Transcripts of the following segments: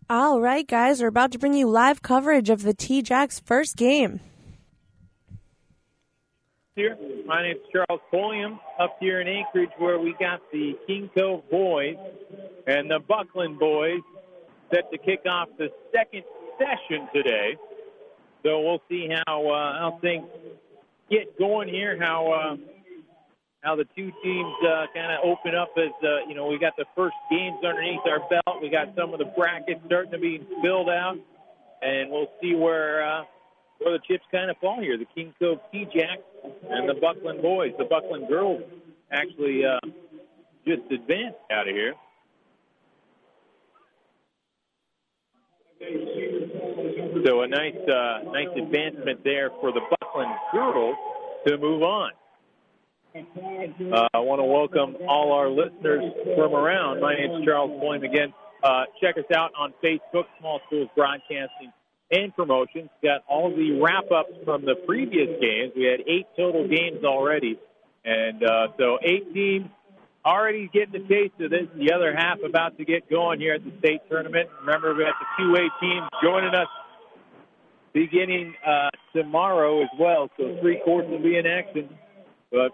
All right, guys, we're about to bring you live coverage of the T-Jacks' first game. Here, my name's Charles Pulliam up here in Anchorage, where we got the King Cove boys and the Buckland boys set to kick off the second session today. So we'll see how things get going here, how the two teams kind of open up as, we got the first games underneath our belt. We got some of the brackets starting to be filled out, and we'll see where the chips kind of fall here. The King Cove T-Jacks and the Buckland boys. The Buckland girls actually just advanced out of here. So a nice advancement there for the Buckland girls to move on. I want to welcome all our listeners from around. My name is Charles Pulliam again. Check us out on Facebook, Small Schools Broadcasting and Promotions. Got all the wrap-ups from the previous games. We had 8 total games already. And so 8 teams already getting a taste of this. The other half about to get going here at the state tournament. Remember, we got the 2A teams joining us beginning tomorrow as well. So 3 courts will be in action. But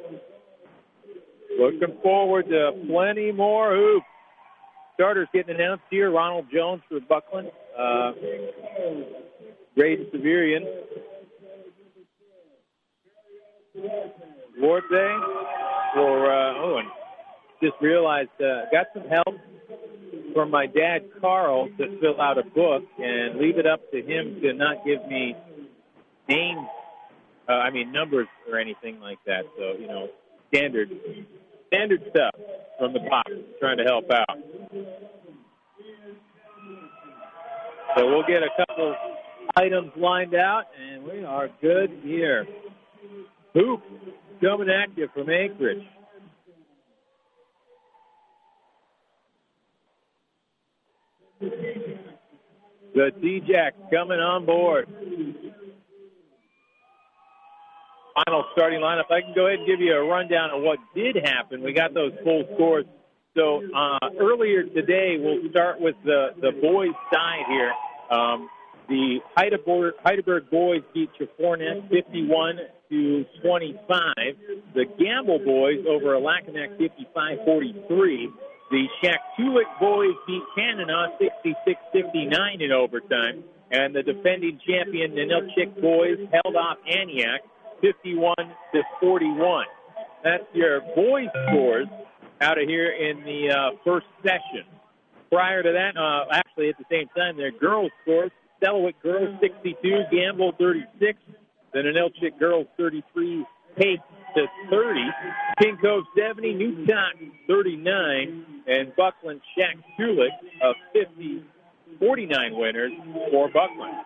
looking forward to plenty more hoops. Starters getting announced here. Ronald Jones for Buckland. Graydon Severian. Duarte for, and just realized, got some help from my dad, Carl, to fill out a book and leave it up to him to not give me names, numbers or anything like that. So, standard stuff from the box, trying to help out. So we'll get a couple items lined out, and we are good here. Hoop coming at you from Anchorage. The T-Jacks coming on board. Final starting lineup. I can go ahead and give you a rundown of what did happen. We got those full scores. So earlier today, we'll start with the boys' side here. The Heidelberg boys beat Chafornet 51-25. The Gamble boys over Alacanak 55-43. The Shaktoolik boys beat Tanana 66-59 in overtime. And the defending champion Ninilchik boys held off Antioch 51-41. That's your boys' scores out of here in the first session. Prior to that, actually at the same time, their girls' scores. Sellewick girls 62, Gamble 36. The Ninilchik girls 33, Pace to 30. King Cove 70, Newtown 39, and Buckland Shaktoolik 49 winners for Buckland.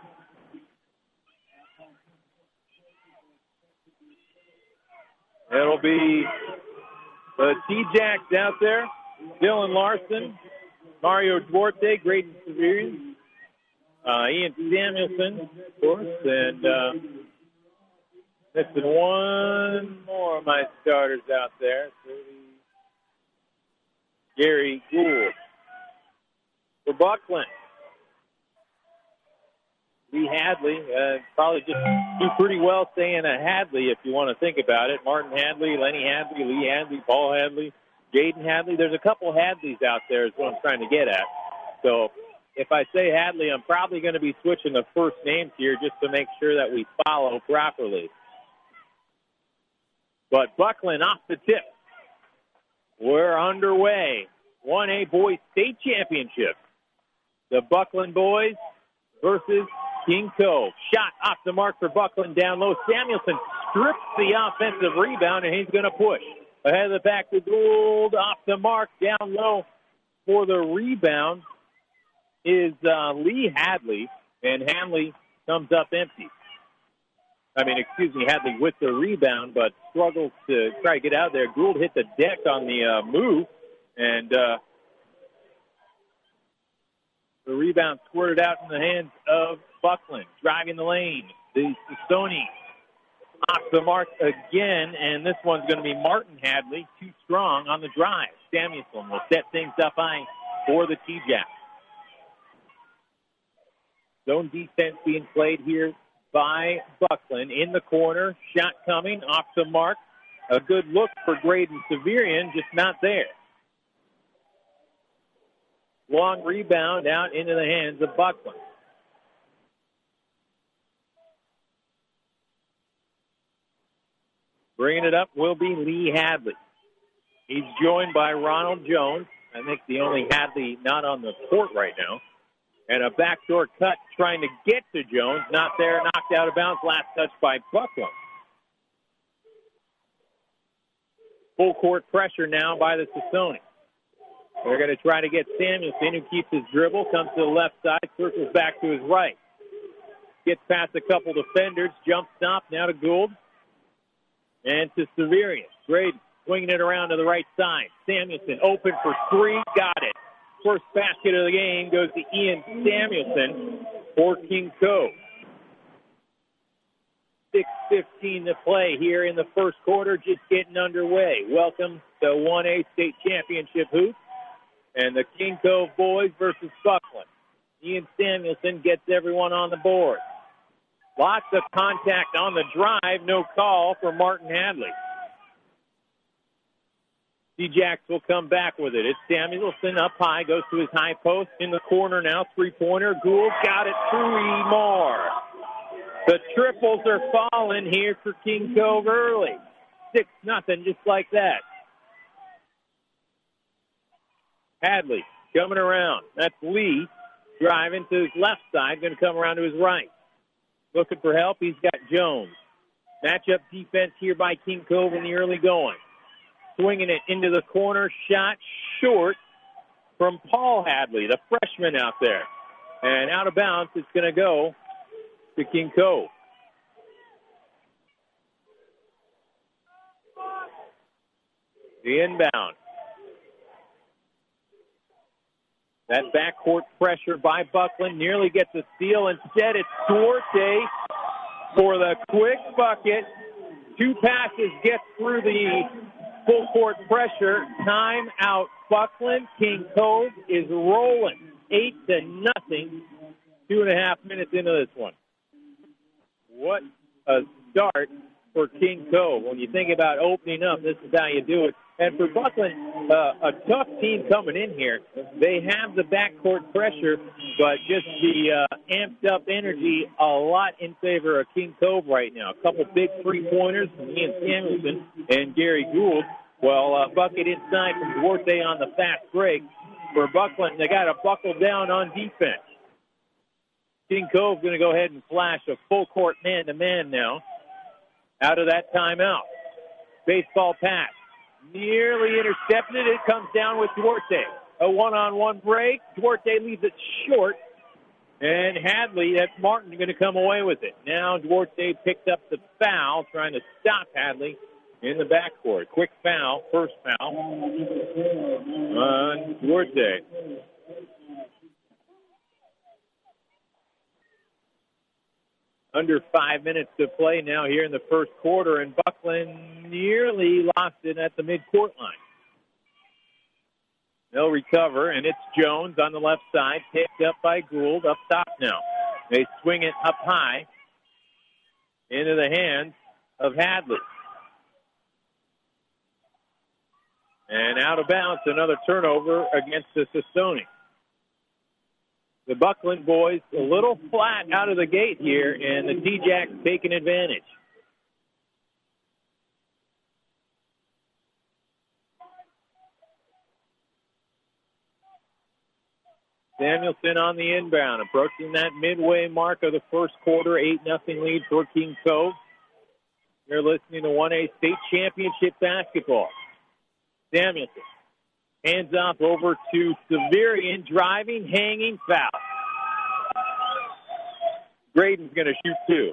It'll be the T-Jacks out there. Dylan Larson, Mario Duarte, Graydon Severian, Ian Samuelson, of course, and missing one more of my starters out there. Gary Gould. For Buckland, Lee Hadley, probably just do pretty well saying a Hadley if you want to think about it. Martin Hadley, Lenny Hadley, Lee Hadley, Paul Hadley, Jaden Hadley. There's a couple Hadleys out there is what I'm trying to get at. So if I say Hadley, I'm probably going to be switching the first names here just to make sure that we follow properly. But Buckland off the tip. We're underway. 1A Boys State Championship. The Buckland boys versus King Cove. Shot off the mark for Buckland down low. Samuelson strips the offensive rebound, and he's going to push. Ahead of the back to Gould. Off the mark, down low for the rebound is Lee Hadley, and Hadley comes up empty. Hadley with the rebound, but struggles to try to get out there. Gould hit the deck on the move, and the rebound squirted out in the hands of Buckland. Driving the lane, the Stoney off the mark again, and this one's going to be Martin Hadley, too strong on the drive. Samuelson will set things up high for the T-Jacks. Zone defense being played here by Buckland. In the corner, shot coming, off the mark. A good look for Graydon Severian, just not there. Long rebound out into the hands of Buckland. Bringing it up will be Lee Hadley. He's joined by Ronald Jones. I think the only Hadley not on the court right now. And a backdoor cut trying to get to Jones. Not there, knocked out of bounds. Last touch by Buckland. Full court pressure now by the Sassoni. They're going to try to get Samuelson, who keeps his dribble, comes to the left side, circles back to his right. Gets past a couple defenders, jump stop, now to Gould. And to Severian. Graydon swinging it around to the right side. Samuelson open for three, got it. First basket of the game goes to Ian Samuelson for King Cove. 6:15 to play here in the first quarter, just getting underway. Welcome to 1A state championship hoops and the King Cove boys versus Buckland. Ian Samuelson gets everyone on the board. Lots of contact on the drive, no call for Martin Hadley. D-Jacks will come back with it. It's Samuelson up high, goes to his high post. In the corner now, three-pointer. Gould got it, three more. The triples are falling here for King Cove early. 6-0, just like that. Hadley coming around. That's Lee driving to his left side, going to come around to his right. Looking for help, he's got Jones. Matchup defense here by King Cove in the early going. Swinging it into the corner, shot short from Paul Hadley, the freshman out there. And out of bounds, it's going to go to King Cove. The inbound. That backcourt pressure by Buckland nearly gets a steal. Instead, it's Duarte for the quick bucket. Two passes get through the full court pressure. Time out. Buckland. King Cove is rolling 8-0. 2.5 minutes into this one. What a start for King Cove. When you think about opening up, this is how you do it. And for Buckland, a tough team coming in here. They have the backcourt pressure, but just the amped-up energy a lot in favor of King Cove right now. A couple big three-pointers from Ian Samuelson and Gary Gould. Well, bucket inside from Duarte on the fast break. For Buckland, they got to buckle down on defense. King Cove going to go ahead and flash a full-court man-to-man now out of that timeout. Baseball pass. Nearly intercepted. It comes down with Duarte. A one-on-one break. Duarte leaves it short. And Hadley, that's Martin, going to come away with it. Now Duarte picked up the foul, trying to stop Hadley in the backcourt. Quick foul, first foul on Duarte. Under 5 minutes to play now here in the first quarter, and Buckland nearly lost it at the midcourt line. They'll recover, and it's Jones on the left side, picked up by Gould, up top now. They swing it up high into the hands of Hadley. And out of bounds, another turnover against the Sassoni. The Buckland boys a little flat out of the gate here, and the T-Jacks taking advantage. Samuelson on the inbound, approaching that midway mark of the first quarter, 8-0 lead for King Cove. You're listening to 1A state championship basketball. Samuelson. Hands off over to Severian, driving, hanging, foul. Graydon's going to shoot two.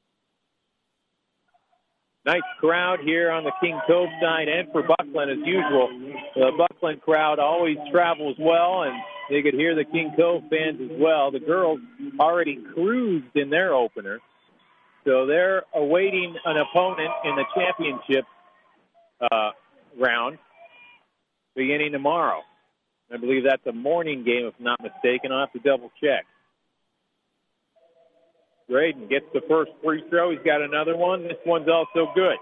Nice crowd here on the King Cove side and for Buckland as usual. The Buckland crowd always travels well, and they could hear the King Cove fans as well. The girls already cruised in their opener, so they're awaiting an opponent in the championship round beginning tomorrow. I believe that's a morning game, if not mistaken. I'll have to double check. Graydon gets the first free throw. He's got another one. This one's also good.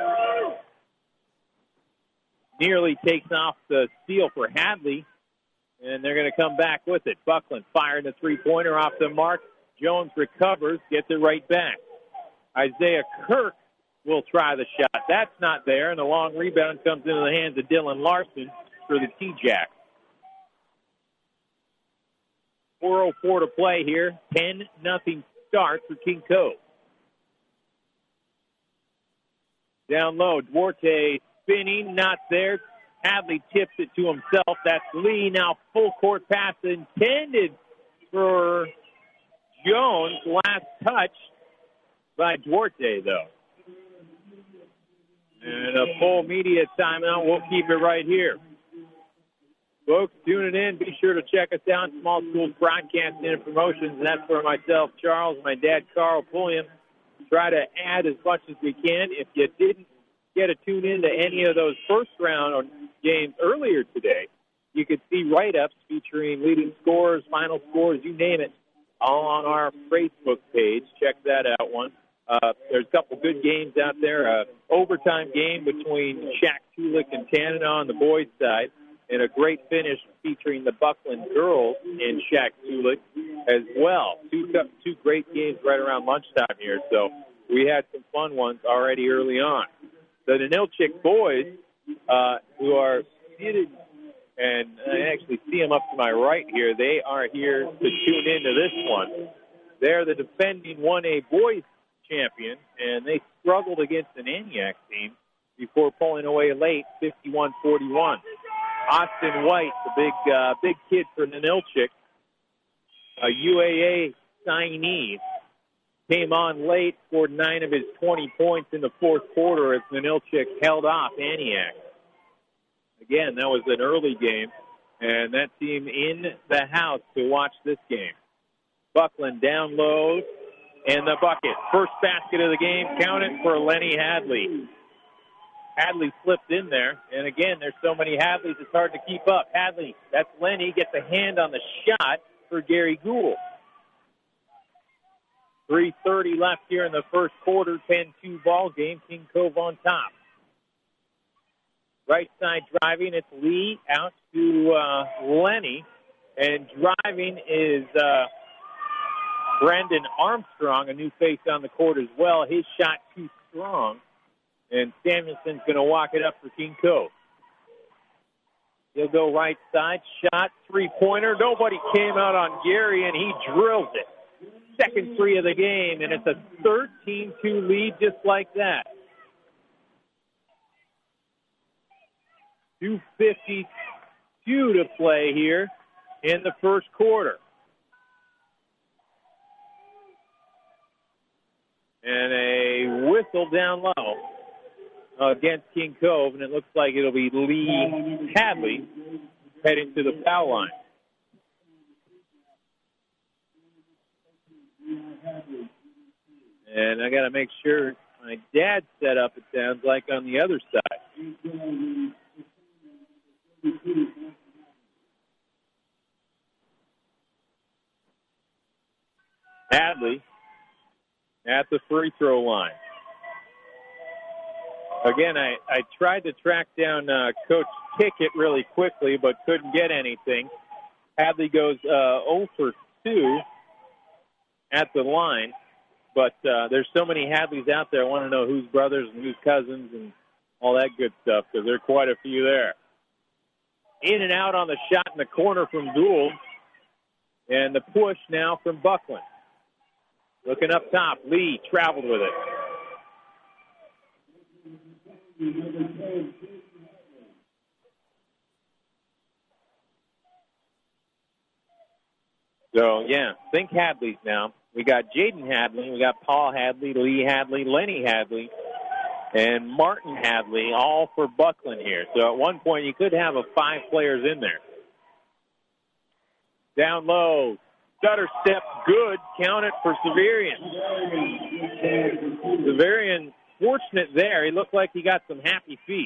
Nearly takes off the steal for Hadley, and they're going to come back with it. Buckland firing the three-pointer off the mark. Jones recovers, gets it right back. Isaiah Kirk will try the shot. That's not there, and the long rebound comes into the hands of Dylan Larson for the T-Jacks. 4:04 to play here. 10-0 start for King Cove. Down low, Duarte spinning, not there. Hadley tips it to himself. That's Lee. Now full court pass intended for Jones. Last touch by Duarte, though. And a full media timeout. We'll keep it right here. Folks, tuning in, be sure to check us out. Small Schools Broadcasting and Promotions. And that's for myself, Charles, my dad, Carl Pulliam. Try to add as much as we can. If you didn't get to tune in to any of those first-round games earlier today, you could see write-ups featuring leading scores, final scores, you name it, all on our Facebook page. Check that out one. There's a couple good games out there. Overtime game between Shaq Tulik and Tanana on the boys' side, and a great finish featuring the Buckland girls and Shaq Tulik as well. Two great games right around lunchtime here, so we had some fun ones already early on. The Ninilchik boys, who are seated, and I actually see them up to my right here, they are here to tune into this one. They're the defending 1A boys champion, and they struggled against an Antioch team before pulling away late, 51-41. Austin White, the big kid for Ninilchik, a UAA signee, came on late, scored 9 of his 20 points in the fourth quarter as Ninilchik held off Antioch. Again, that was an early game, and that team in the house to watch this game. Buckland down low, and the bucket. First basket of the game, counted for Lenny Hadley. Hadley slipped in there, and again, there's so many Hadleys, it's hard to keep up. Hadley, that's Lenny, gets a hand on the shot for Gary Gould. 3:30 left here in the first quarter, 10-2 ball game, King Cove on top. Right side driving, it's Lee out to Lenny, and driving is Brendan Armstrong, a new face on the court as well. His shot too strong. And Samuelson's going to walk it up for King Cove. He'll go right side. Shot, three-pointer. Nobody came out on Gary, and he drills it. Second three of the game, and it's a 13-2 lead just like that. 2:52 to play here in the first quarter. And a whistle down low against King Cove, and it looks like it'll be Lee Hadley heading to the foul line. And I got to make sure my dad's set up, it sounds like, on the other side. Hadley at the free throw line. Again, I tried to track down Coach Kickett really quickly, but couldn't get anything. Hadley goes 0 for 2 at the line, but there's so many Hadleys out there. I want to know whose brothers and whose cousins and all that good stuff, because there are quite a few there. In and out on the shot in the corner from Gould, and the push now from Buckland. Looking up top, Lee traveled with it. So, yeah, think Hadley's now. We got Jaden Hadley, we got Paul Hadley, Lee Hadley, Lenny Hadley, and Martin Hadley, all for Buckland here. So at one point you could have 5 players in there. Down low, stutter step, good, count it for Severian. Severian fortunate there. He looked like he got some happy feet.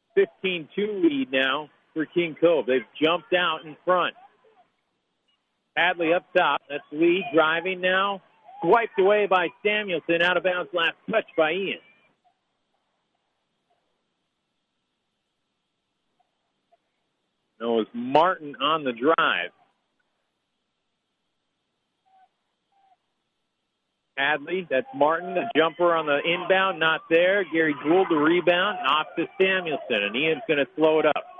15-2 lead now for King Cove. They've jumped out in front. Hadley up top. That's Lee driving now. Swiped away by Samuelson. Out of bounds, last touch by Ian. It was Martin on the drive. Hadley, that's Martin, the jumper on the inbound, not there. Gary Gould, the rebound, off to Samuelson, and Ian's going to slow it up.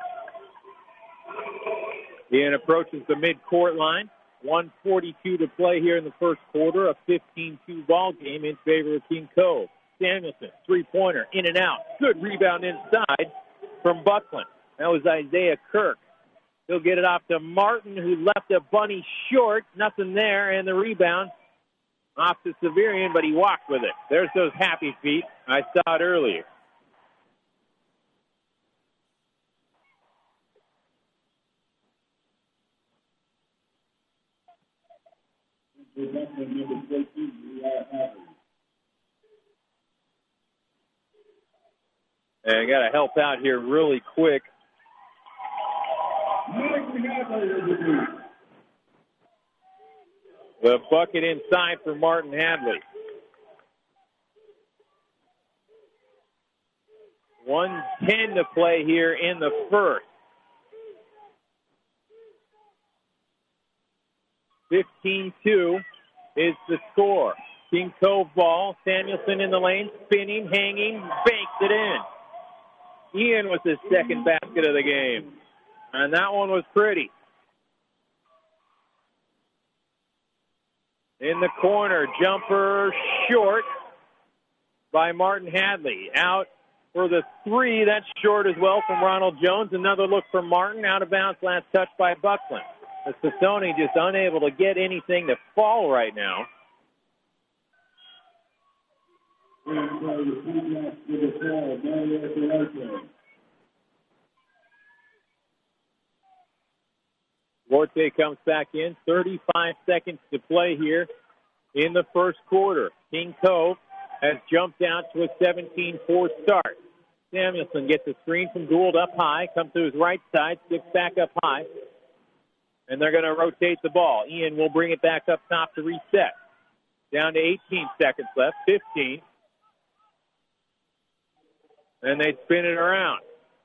Ian approaches the midcourt line. 1:42 to play here in the first quarter. A 15-2 ball game in favor of King Cove. Samuelson, three-pointer, in and out. Good rebound inside from Buckland. That was Isaiah Kirk. He'll get it off to Martin, who left a bunny short. Nothing there, and the rebound off to Severian, but he walked with it. There's those happy feet. I saw it earlier. And I got to help out here really quick. The bucket inside for Martin Hadley. 1:10 to play here in the first. 15-2 is the score. King Cove ball. Samuelson in the lane, spinning, hanging, banks it in. Ian with his second basket of the game. And that one was pretty. In the corner, jumper short by Martin Hadley. Out for the three, that's short as well from Ronald Jones. Another look from Martin, out of bounds, last touch by Buckland. The Sassoni just unable to get anything to fall right now. Forte comes back in. 35 seconds to play here in the first quarter. King Cove has jumped out to a 17-4 start. Samuelson gets a screen from Gould up high, comes to his right side, sticks back up high, and they're going to rotate the ball. Ian will bring it back up top to reset. Down to 18 seconds left, 15. And they spin it around.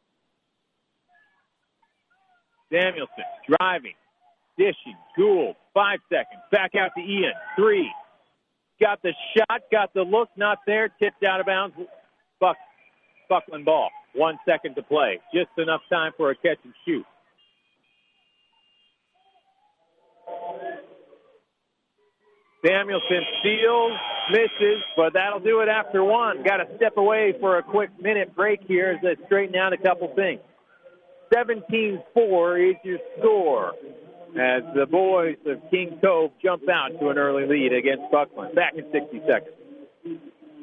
Samuelson driving, dishing, Gould, 5 seconds. Back out to Ian, 3. Got the shot, got the look, not there, tipped out of bounds. Buckland ball, 1 second to play. Just enough time for a catch and shoot. Samuelson steals, misses, but that'll do it after one. Got to step away for a quick minute break here as they straighten out a couple things. 17-4 is your score as the boys of King Cove jump out to an early lead against Buckland. Back in 60 seconds.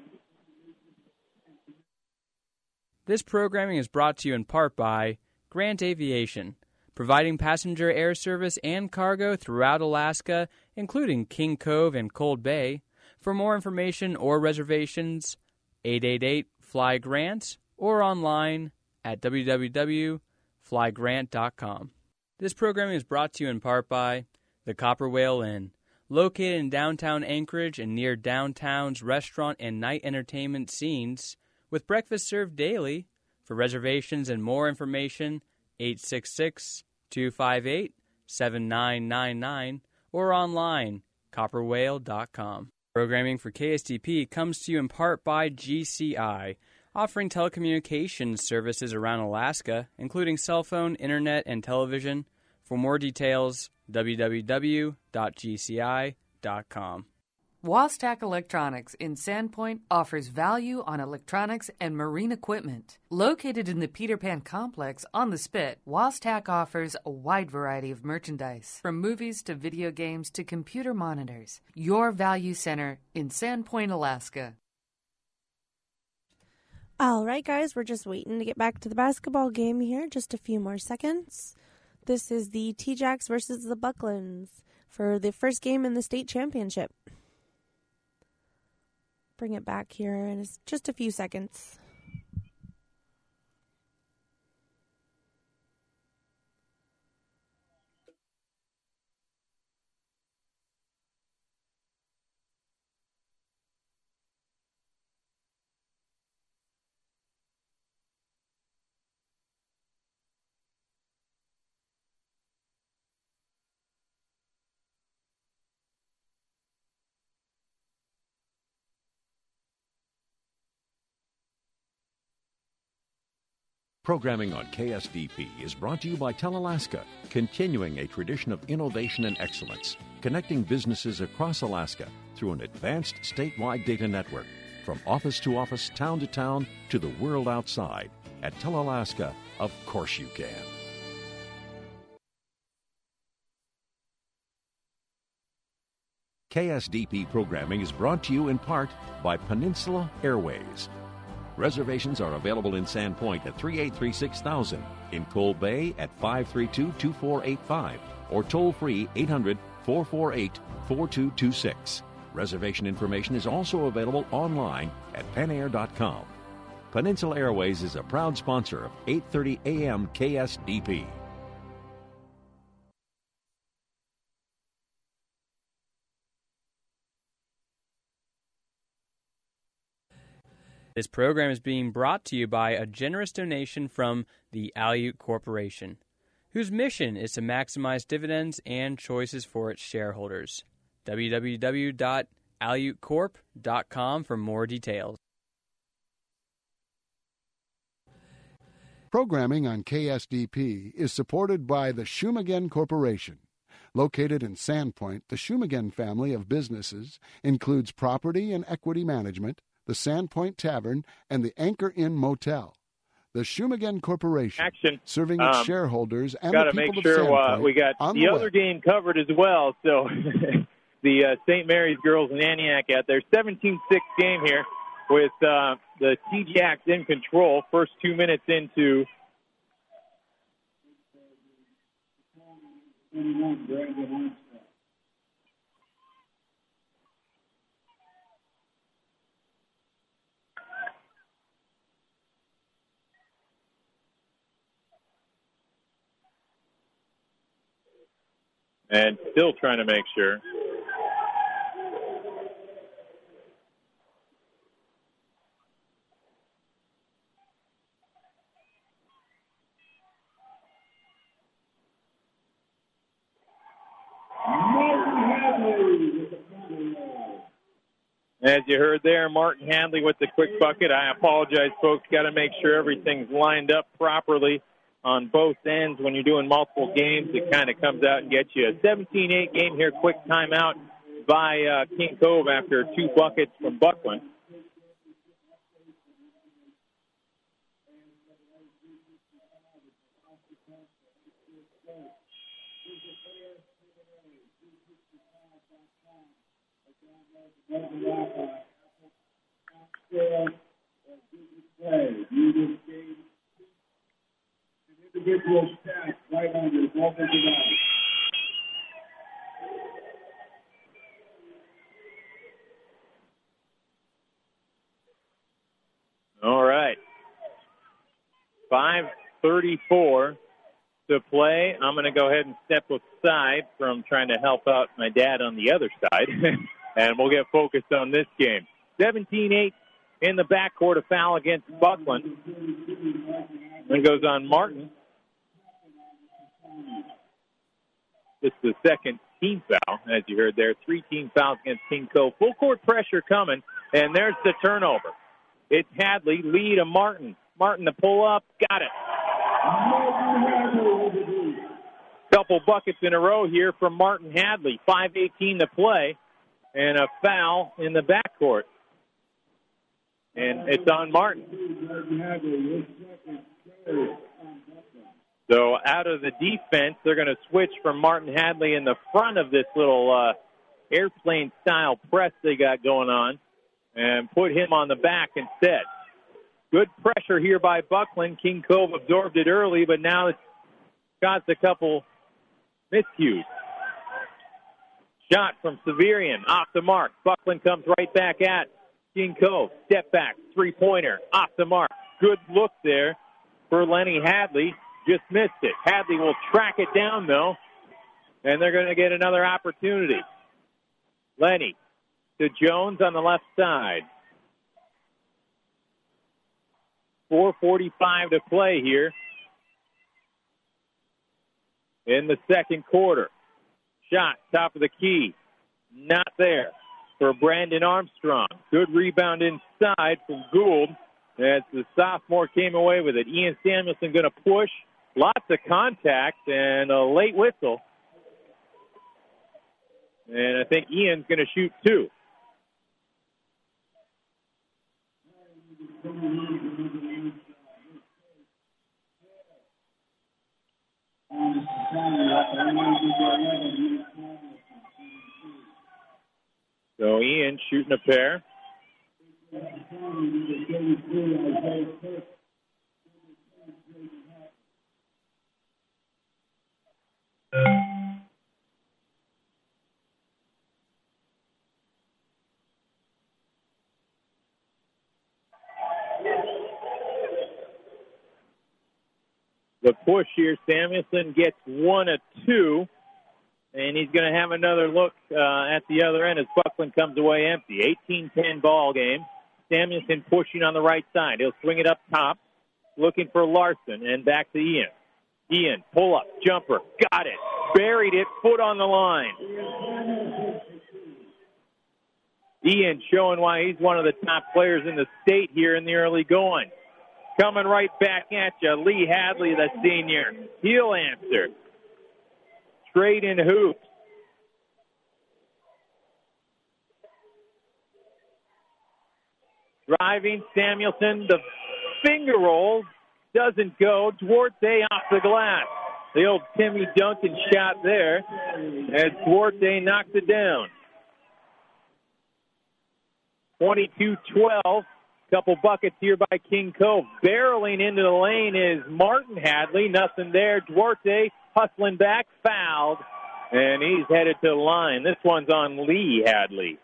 This programming is brought to you in part by Grant Aviation, providing passenger air service and cargo throughout Alaska, including King Cove and Cold Bay. For more information or reservations, 888-FLY-GRANT or online at www.flygrant.com. This programming is brought to you in part by the Copper Whale Inn, located in downtown Anchorage and near downtown's restaurant and night entertainment scenes, with breakfast served daily. For reservations and more information, 866-258-7999 or online, copperwhale.com. Programming for KSTP comes to you in part by GCI, offering telecommunications services around Alaska, including cell phone, internet, and television. For more details, www.gci.com. Wastack Electronics in Sandpoint offers value on electronics and marine equipment. Located in the Peter Pan Complex on the Spit, Wastack offers a wide variety of merchandise, from movies to video games to computer monitors. Your value center in Sandpoint, Alaska. All right, guys, we're just waiting to get back to the basketball game here. Just a few more seconds. This is the T-Jacks versus the Bucklands for the first game in the state championship. Bring it back here in just a few seconds. Programming on KSDP is brought to you by Telalaska, continuing a tradition of innovation and excellence, connecting businesses across Alaska through an advanced statewide data network, from office to office, town to town, to the world outside. At Telalaska, of course you can. KSDP programming is brought to you in part by Peninsula Airways. Reservations are available in Sandpoint at 383-6000, in Coal Bay at 532-2485, or toll-free 800-448-4226. Reservation information is also available online at penair.com. Peninsula Airways is a proud sponsor of 8:30 a.m. KSDP. This program is being brought to you by a generous donation from the Aleut Corporation, whose mission is to maximize dividends and choices for its shareholders. www.aleutcorp.com for more details. Programming on KSDP is supported by the Shumagen Corporation. Located in Sandpoint, the Shumagen family of businesses includes property and equity management, the Sandpoint Tavern, and the Anchor Inn Motel. The Shumagen Corporation, serving its shareholders and the people of Sandpoint. We got the other game covered as well. So the St. Mary's girls in Antioch out there. 17-6 game here with the T-Jacks in control. First 2 minutes into and still trying to make sure. As you heard there, Martin Hadley with the quick bucket. I apologize, folks. Got to make sure everything's lined up properly on both ends. When you're doing multiple games, it kind of comes out and gets you. A 17-8 game here, quick timeout by King Cove after 2 buckets from Buckland. Individual stats right on your offensive line. All right. 5:34 to play. I'm going to go ahead and step aside from trying to help out my dad on the other side, and we'll get focused on this game. 17-8 in the backcourt, a foul against Buckland. Then goes on Martin. This is the second team foul, as you heard there. 3 team fouls against King Cove. Full court pressure coming, and there's the turnover. It's Hadley, lead to Martin. Martin to pull up, got it. Couple buckets in a row here from Martin Hadley. 5:18 to play, and a foul in the backcourt. And it's on Martin. So out of the defense, they're going to switch from Martin Hadley in the front of this little airplane-style press they got going on and put him on the back instead. Good pressure here by Buckland. King Cove absorbed it early, but now it's got a couple miscues. Shot from Severian, off the mark. Buckland comes right back at King Cove. Step back, three-pointer, off the mark. Good look there for Lenny Hadley. Just missed it. Hadley will track it down, though, and they're going to get another opportunity. Lenny to Jones on the left side. 4:45 to play here in the second quarter. Shot, top of the key. Not there for Brandon Armstrong. Good rebound inside from Gould. as the sophomore came away with it. Ian Samuelson going to push. Lots of contact and a late whistle. And I think Ian's going to shoot two. So Ian shooting a pair. The push here, Samuelson gets 1 of 2, and he's going to have another look at the other end as Buckland comes away empty. 18-10 ball game. Samuelson pushing on the right side. He'll swing it up top, looking for Larson, and back to Ian. Ian, pull up, jumper, got it, buried it, foot on the line. Ian showing why he's one of the top players in the state here in the early going. Coming right back at you, Lee Hadley, the senior. He'll answer. Straight in hoops. Driving, Samuelson, the finger roll doesn't go. Duarte off the glass. The old Timmy Duncan shot there, as Duarte knocked it down. 22-12. Couple buckets here by King Cove. Barreling into the lane is Martin Hadley. Nothing there. Duarte hustling back, fouled, and he's headed to the line. This one's on Lee Hadley.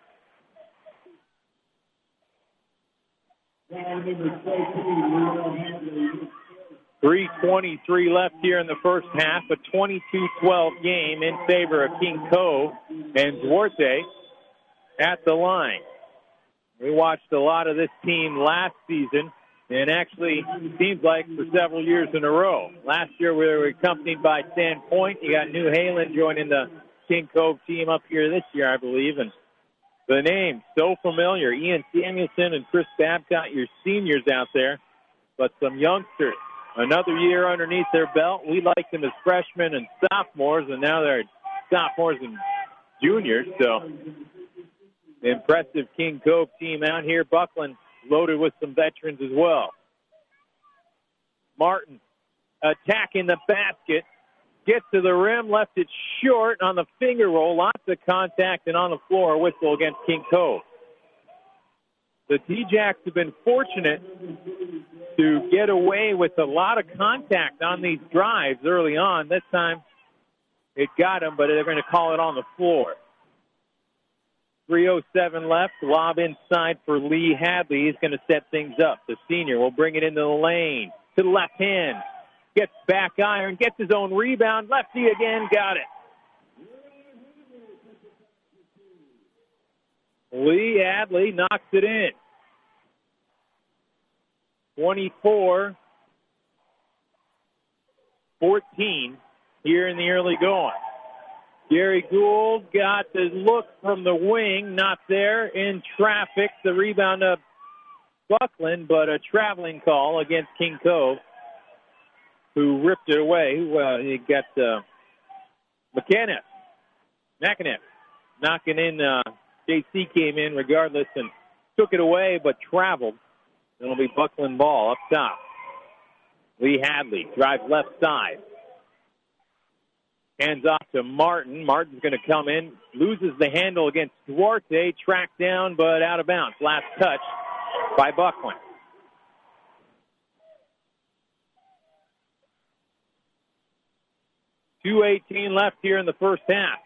3:23 left here in the first half. A 22-12 game in favor of King Cove, and Duarte at the line. We watched a lot of this team last season, and actually seems like for several years in a row. Last year we were accompanied by Sandpoint. You got New Halen joining the King Cove team up here this year, I believe. And the names so familiar. Ian Samuelson and Chris Babcock, your seniors out there, but some youngsters. Another year underneath their belt. We liked them as freshmen and sophomores, and now they're sophomores and juniors. So impressive King Cove team out here. Buckland loaded with some veterans as well. Martin attacking the basket. Gets to the rim, left it short on the finger roll. Lots of contact and on the floor. Whistle against King Cove. The T-Jacks have been fortunate to get away with a lot of contact on these drives early on. This time it got them, but they're going to call it on the floor. 3:07 left. Lob inside for Lee Hadley. He's going to set things up. The senior will bring it into the lane. To the left hand. Gets back iron. Gets his own rebound. Lefty again. Got it. Lee Hadley knocks it in. 24-14 here in the early going. Gary Gould got the look from the wing, not there in traffic. The rebound of Buckland, but a traveling call against King Cove, who ripped it away. He got McAniff knocking in. JC came in regardless and took it away, but traveled. It'll be Buckland ball up top. Lee Hadley drives left side. Hands off to Martin. Martin's going to come in. Loses the handle against Duarte. Tracked down, but out of bounds. Last touch by Buckland. .2:18 left here in the first half.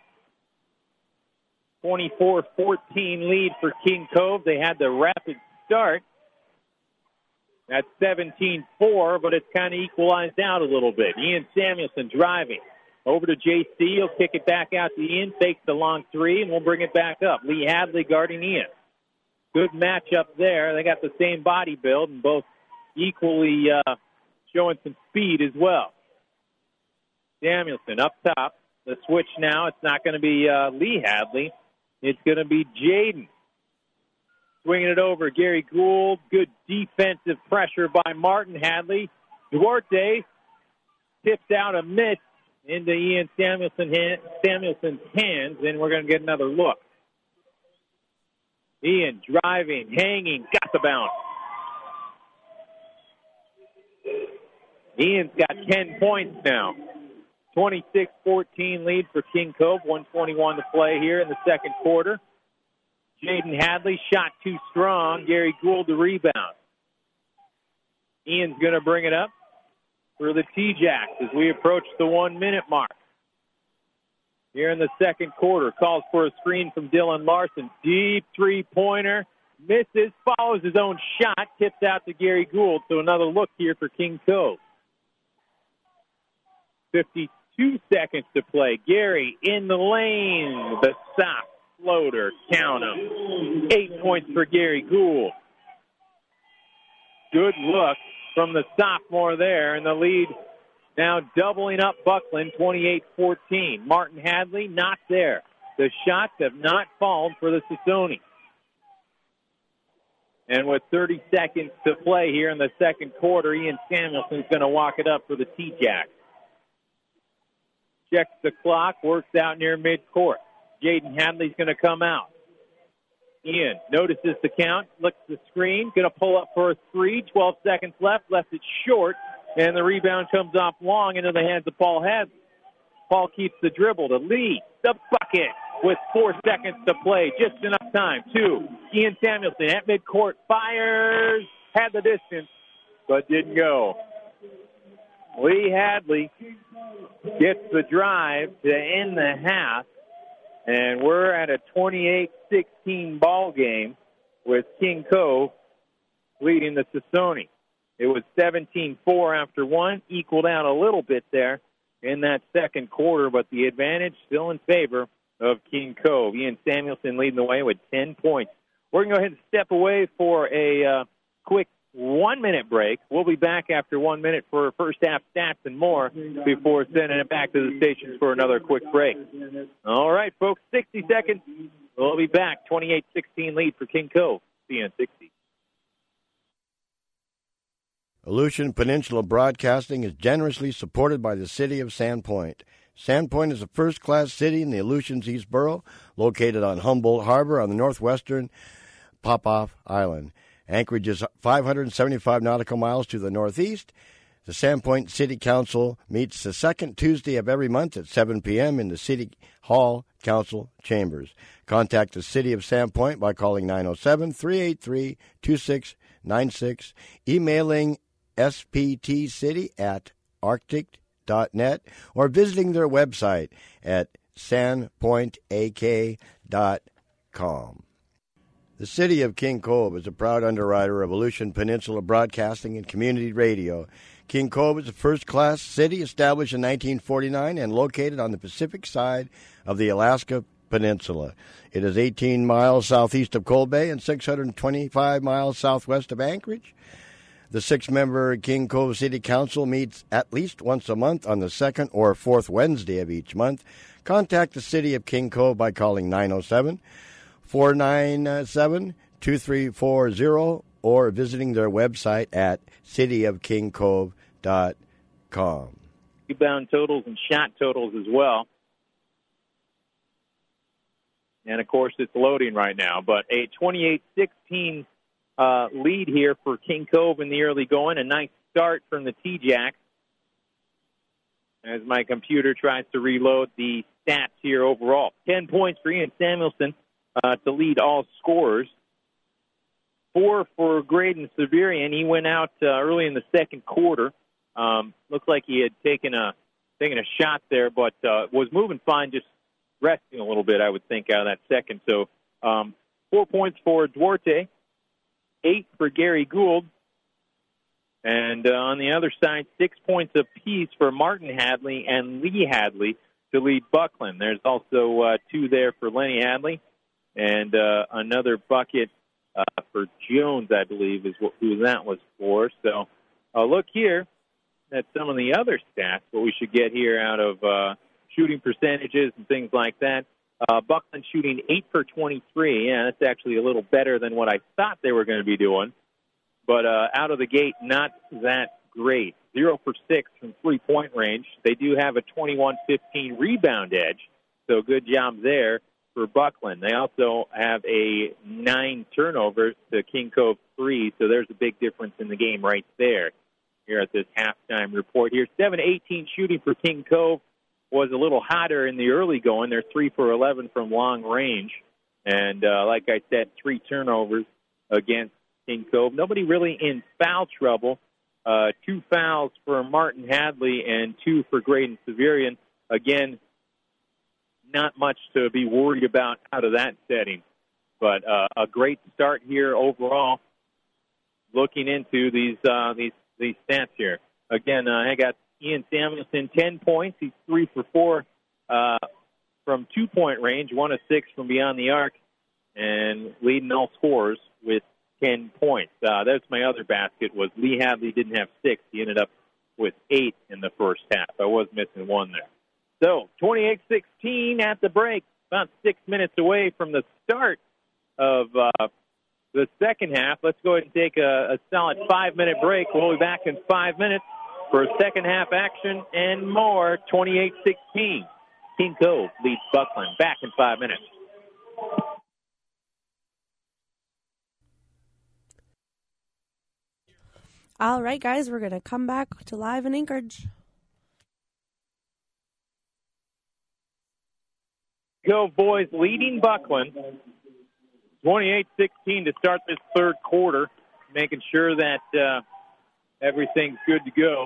24-14 lead for King Cove. They had the rapid start at 17-4, but it's kind of equalized out a little bit. Ian Samuelson driving. Over to JC. He'll kick it back out to Ian. Fakes the long three, and we'll bring it back up. Lee Hadley guarding Ian. Good matchup there. They got the same body build and both equally showing some speed as well. Samuelson up top. The switch now. It's not going to be Lee Hadley. It's going to be Jaden. Swinging it over, Gary Gould. Good defensive pressure by Martin Hadley. Duarte tips out a miss into Ian Samuelson's hands, and we're going to get another look. Ian driving, hanging, got the bounce. Ian's got 10 points now. 26-14 lead for King Cove. 1:21 to play here in the second quarter. Jaden Hadley shot too strong. Gary Gould the rebound. Ian's going to bring it up for the T-Jacks as we approach the 1-minute mark. Here in the second quarter, calls for a screen from Dylan Larson. Deep three-pointer. Misses, follows his own shot, tips out to Gary Gould. So another look here for King Cove. 52 seconds to play. Gary in the lane. The stop. Floater. Count him. 8 points for Gary Gould. Good look from the sophomore there, and the lead now doubling up Buckland, 28-14. Martin Hadley not there. The shots have not fallen for the Sassonis. And with 30 seconds to play here in the second quarter, Ian Samuelson's going to walk it up for the T-Jacks. Checks the clock, works out near midcourt. Jaden Hadley's going to come out. Ian notices the count, looks the screen, going to pull up for a three. 12 seconds left it short, and the rebound comes off long into the hands of Paul Hadley. Paul keeps the dribble to lead the bucket with 4 seconds to play. Just enough time. 2. Ian Samuelson at midcourt fires, had the distance, but didn't go. Lee Hadley gets the drive to end the half, and we're at a 28-16 ball game with King Cove leading the Sassonis. It was 17-4 after one, equaled out a little bit there in that second quarter, but the advantage still in favor of King Cove. Ian Samuelson leading the way with 10 points. We're going to go ahead and step away for a quick 1-minute break. We'll be back after 1 minute for first half stats and more before sending it back to the stations for another quick break. All right, folks, 60 seconds. We'll be back. 28-16 lead for King Cove. CN 60. Aleutian Peninsula Broadcasting is generously supported by the City of Sandpoint. Sandpoint is a first-class city in the Aleutians East Borough, located on Humboldt Harbor on the northwestern Popoff Island. Anchorage is 575 nautical miles to the northeast. The Sandpoint City Council meets the second Tuesday of every month at 7 p.m. in the City Hall Council Chambers. Contact the City of Sandpoint by calling 907-383-2696, emailing sptcity@arctic.net, or visiting their website at sandpointak.com. The City of King Cove is a proud underwriter of Aleutian Peninsula Broadcasting and Community Radio. King Cove is a first-class city established in 1949 and located on the Pacific side of the Alaska Peninsula. It is 18 miles southeast of Cold Bay and 625 miles southwest of Anchorage. The 6-member King Cove City Council meets at least once a month on the second or fourth Wednesday of each month. Contact the City of King Cove by calling 907-497-2340 or visiting their website at cityofkingcove.com. Rebound totals and shot totals as well. And, of course, it's loading right now. But a 28-16 lead here for King Cove in the early going. A nice start from the T-Jacks as my computer tries to reload the stats here overall. 10 points for Ian Samuelson to lead all scorers. 4 for Graydon Severian. He went out early in the second quarter. Looked like he had taken a shot there, but was moving fine, just resting a little bit, I would think, out of that second. So 4 points for Duarte, 8 for Gary Gould. And on the other side, 6 points apiece for Martin Hadley and Lee Hadley to lead Buckland. There's also 2 there for Lenny Hadley and another bucket for Jones, I believe, is who that was for. So look here at some of the other stats, what we should get here out of shooting percentages and things like that. Buckland shooting 8 for 23. Yeah, that's actually a little better than what I thought they were going to be doing. But out of the gate, not that great. 0 for 6 from three-point range. They do have a 21-15 rebound edge, so good job there for Buckland. They also have a 9 turnovers to King Cove 3, so there's a big difference in the game right there here at this halftime report here. 7-18 shooting for King Cove was a little hotter in the early going. They're 3 for 11 from long range. And like I said, 3 turnovers against King Cove. Nobody really in foul trouble. 2 fouls for Martin Hadley and 2 for Graydon Severian. Again, not much to be worried about out of that setting. But a great start here overall. Looking into these stats here. Again, I got Ian Samuelson, 10 points. He's 3 for 4 from 2-point range, 1 of 6 from beyond the arc, and leading all scorers with 10 points. That's my other basket was Lee Hadley didn't have 6. He ended up with 8 in the first half. I was missing 1 there. So 28-16 at the break, about 6 minutes away from the start of the second half. Let's go ahead and take a solid 5-minute break. We'll be back in 5 minutes for second half action and more. 28-16. King Cove leads Buckland. Back in 5 minutes. All right, guys, we're going to come back to Live in Anchorage. Cove boys leading Buckland 28-16 to start this third quarter, making sure that everything's good to go.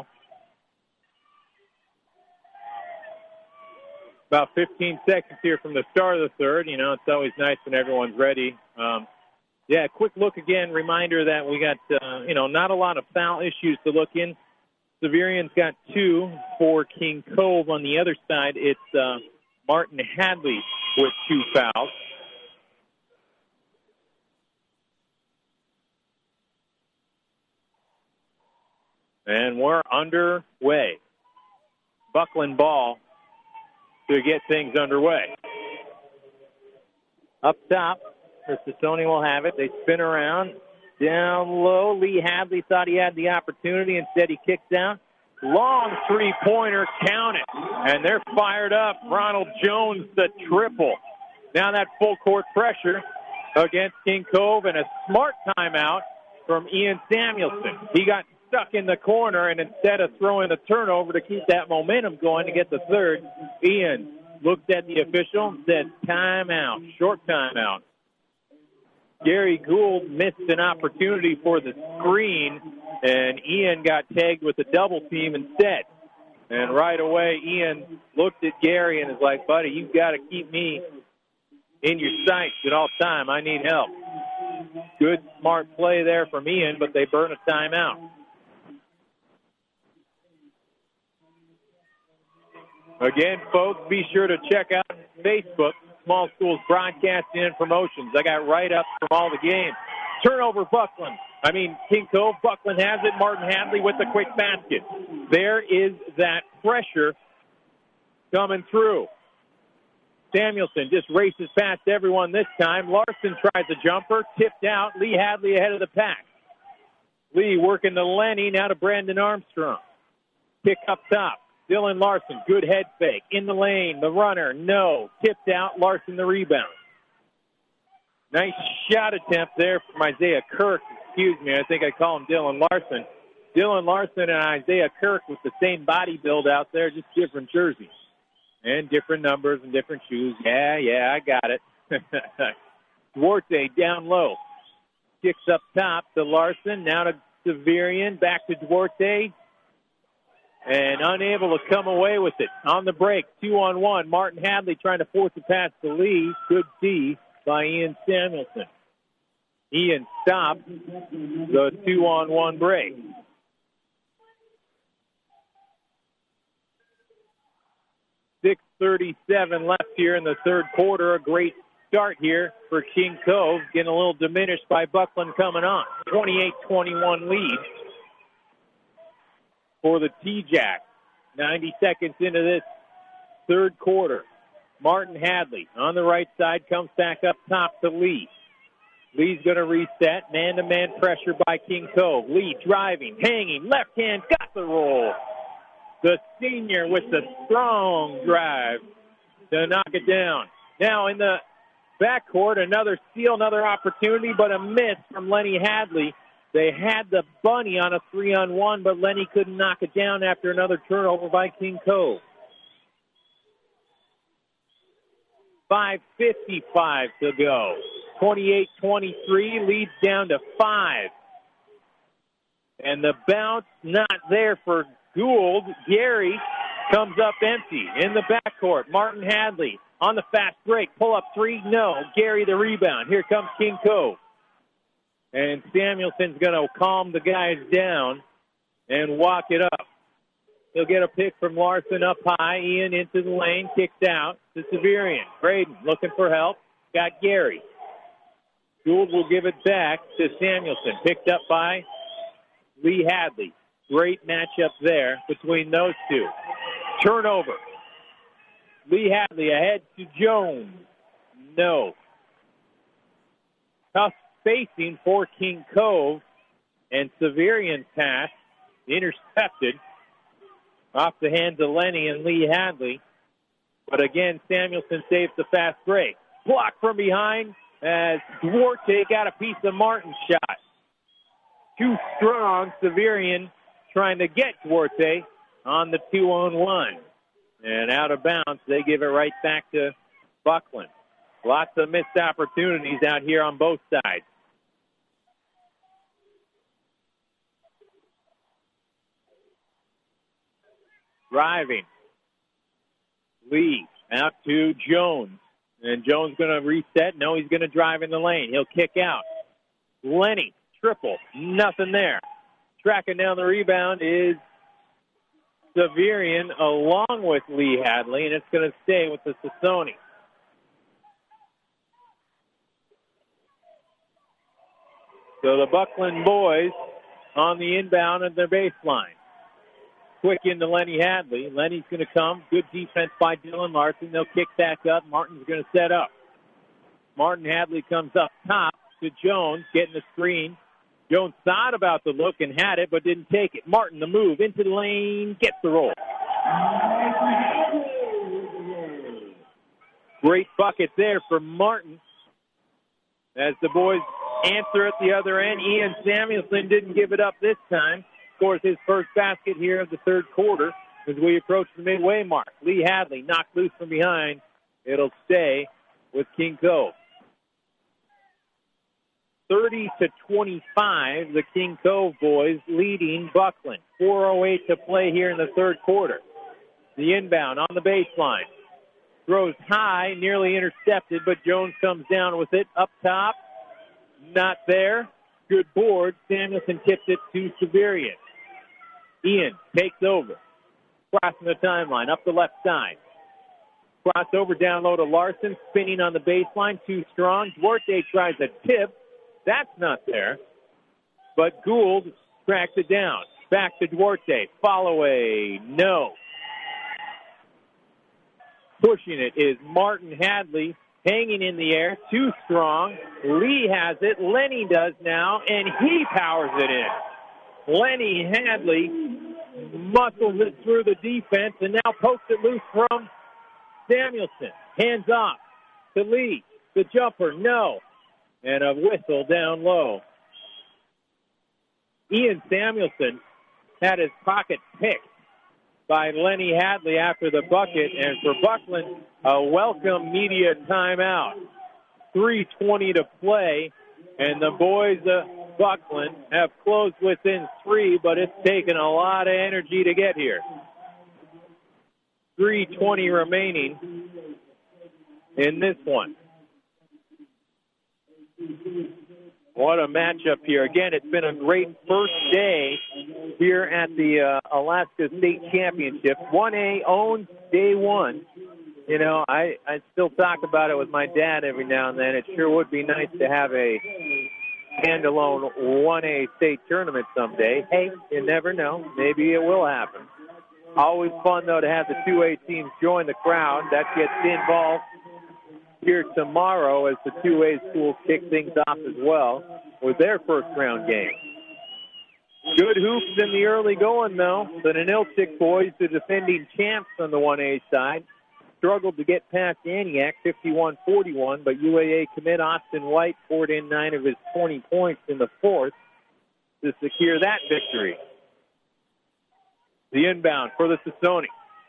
About 15 seconds here from the start of the third. You know, it's always nice when everyone's ready. Yeah, quick look again. Reminder that we got, not a lot of foul issues to look in. Severian's got 2 for King Cove. On the other side, it's Martin Hadley with 2 fouls. And we're underway. Buckland ball to get things underway. Up top, Sony will have it. They spin around. Down low, Lee Hadley thought he had the opportunity. Instead, he kicks out. Long three-pointer, count it. And they're fired up. Ronald Jones, the triple. Now that full-court pressure against King Cove, and a smart timeout from Ian Samuelson. He got stuck in the corner, and instead of throwing the turnover to keep that momentum going to get the third, Ian looked at the official and said, timeout, short timeout. Gary Gould missed an opportunity for the screen, and Ian got tagged with a double team instead. And right away, Ian looked at Gary and is like, buddy, you've got to keep me in your sights at all time. I need help. Good, smart play there from Ian, but they burn a timeout. Again, folks, be sure to check out Facebook, Small Schools Broadcasting and Promotions. I got write-ups from all the games. Turnover, King Cove. Buckland has it. Martin Hadley with the quick basket. There is that pressure coming through. Samuelson just races past everyone this time. Larson tries a jumper, tipped out. Lee Hadley ahead of the pack. Lee working to Lenny, now to Brandon Armstrong. Pick up top. Dylan Larson, good head fake. In the lane, the runner, no. Tipped out, Larson the rebound. Nice shot attempt there from Isaiah Kirk. Excuse me, I think I call him Dylan Larson. Dylan Larson and Isaiah Kirk with the same body build out there, just different jerseys. And different numbers and different shoes. Yeah, I got it. Duarte down low. Kicks up top to Larson, now to Severian, back to Duarte. And unable to come away with it. On the break, 2-on-1. Martin Hadley trying to force a pass to Lee. Good D by Ian Samuelson. Ian stopped the 2-on-1 break. .37 left here in the third quarter. A great start here for King Cove. Getting a little diminished by Buckland coming on. 28-21 lead for the T-Jacks. 90 seconds into this third quarter. Martin Hadley on the right side comes back up top to Lee. Lee's going to reset. Man-to-man pressure by King Cove. Lee driving, hanging, left hand, got the roll. The senior with the strong drive to knock it down. Now in the backcourt, another steal, another opportunity, but a miss from Lenny Hadley. They had the bunny on a 3-on-1, but Lenny couldn't knock it down after another turnover by King Cove. 5:55 to go. 28-23, leads down to 5. And the bounce not there for Gould. Gary comes up empty in the backcourt. Martin Hadley on the fast break. Pull up three, no. Gary the rebound. Here comes King Cove. And Samuelson's going to calm the guys down and walk it up. He'll get a pick from Larson up high. Ian into the lane, kicks out to Severian. Braden looking for help. Got Gary. Gould will give it back to Samuelson. Picked up by Lee Hadley. Great matchup there between those two. Turnover. Lee Hadley ahead to Jones. No. Tough spacing for King Cove. And Severian's pass intercepted off the hands of Lenny and Lee Hadley. But again, Samuelson saves the fast break. Block from behind as Duarte got a piece of Martin's shot. Too strong. Severian trying to get Duarte on the 2-on-1. And out of bounds, they give it right back to Buckland. Lots of missed opportunities out here on both sides. Driving. Lee out to Jones. And Jones going to reset. No, he's going to drive in the lane. He'll kick out. Lenny, triple. Nothing there. Tracking down the rebound is Severian along with Lee Hadley, and it's going to stay with the Sassoni. So the Buckland boys on the inbound at their baseline. Quick into Lenny Hadley. Lenny's going to come. Good defense by Dylan Larson. They'll kick back up. Martin's going to set up. Martin Hadley comes up top to Jones, getting the screen. Jones thought about the look and had it, but didn't take it. Martin, the move into the lane, gets the roll. Great bucket there for Martin. As the boys answer at the other end, Ian Samuelson didn't give it up this time. Scores his first basket here of the third quarter as we approach the midway mark. Lee Hadley knocked loose from behind. It'll stay with King Cove. 30-25, the King Cove boys leading Buckland. 4:08 to play here in the third quarter. The inbound on the baseline. Throws high, nearly intercepted, but Jones comes down with it. Up top, not there. Good board. Samuelson tips it to Severian. Ian takes over. Crossing the timeline, up the left side. Crossover down low to Larson, spinning on the baseline, too strong. Duarte tries a tip. That's not there. But Gould tracks it down. Back to Duarte. Fall away. No. Pushing it is Martin Hadley. Hanging in the air. Too strong. Lee has it. Lenny does now. And he powers it in. Lenny Hadley muscles it through the defense and now pokes it loose from Samuelson. Hands off to Lee. The jumper. No. And a whistle down low. Ian Samuelson had his pocket picked by Lenny Hadley after the bucket. And for Buckland, a welcome media timeout. 3:20 to play. And the boys of Buckland have closed within 3, but it's taken a lot of energy to get here. 3:20 remaining in this one. What a matchup here. Again, it's been a great first day here at the Alaska State Championship. 1A owns day one. You know, I still talk about it with my dad every now and then. It sure would be nice to have a standalone 1A state tournament someday. Hey, you never know. Maybe it will happen. Always fun, though, to have the 2A teams join the crowd. That gets involved here tomorrow as the 2A schools kick things off as well with their first-round game. Good hoops in the early going, though. The Ninilchik boys, the defending champs on the 1A side, struggled to get past Antioch 51-41, but UAA commit Austin White poured in 9 of his 20 points in the fourth to secure that victory. The inbound for the Sassoni.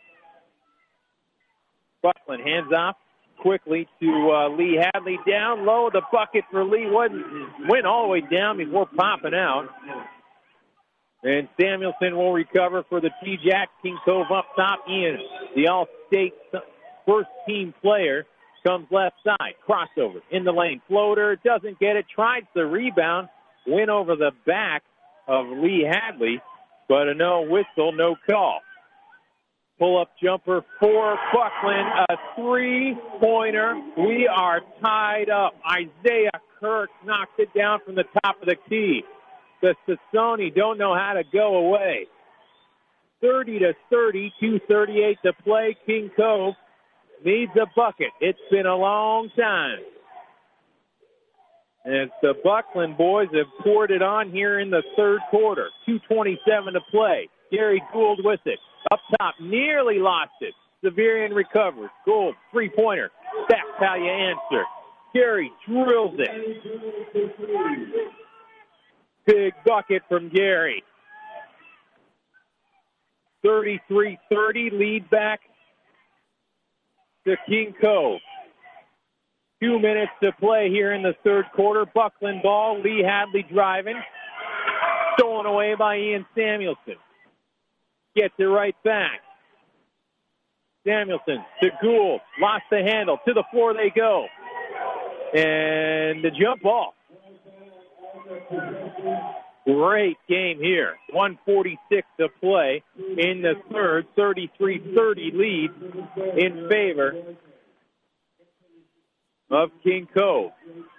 Buckland hands off quickly to Lee Hadley. Down low, the bucket for Lee went all the way down before popping out. And Samuelson will recover for the T-Jacks. King Cove up top. Ian, the All-State first-team player, comes left side. Crossover in the lane. Floater, doesn't get it. Tries the rebound. Went over the back of Lee Hadley, but a no whistle, no call. Pull-up jumper for Buckland, a three-pointer. We are tied up. Isaiah Kirk knocked it down from the top of the key. The Sassoni don't know how to go away. 30-30, 2:38 to play. King Cove needs a bucket. It's been a long time. And the Buckland boys have poured it on here in the third quarter. 2:27 to play. Gary Gould with it. Up top, nearly lost it. Severian recovers. Gould, three-pointer. That's how you answer. Gary drills it. Big bucket from Gary. 33-30, lead back to King Cove. 2 minutes to play here in the third quarter. Buckland ball. Lee Hadley driving. Stolen away by Ian Samuelson. Gets it right back. Samuelson to Gould. Lost the handle. To the floor they go. And the jump ball. Great game here. 1:46 to play in the third. 33-30 lead in favor of King Cove.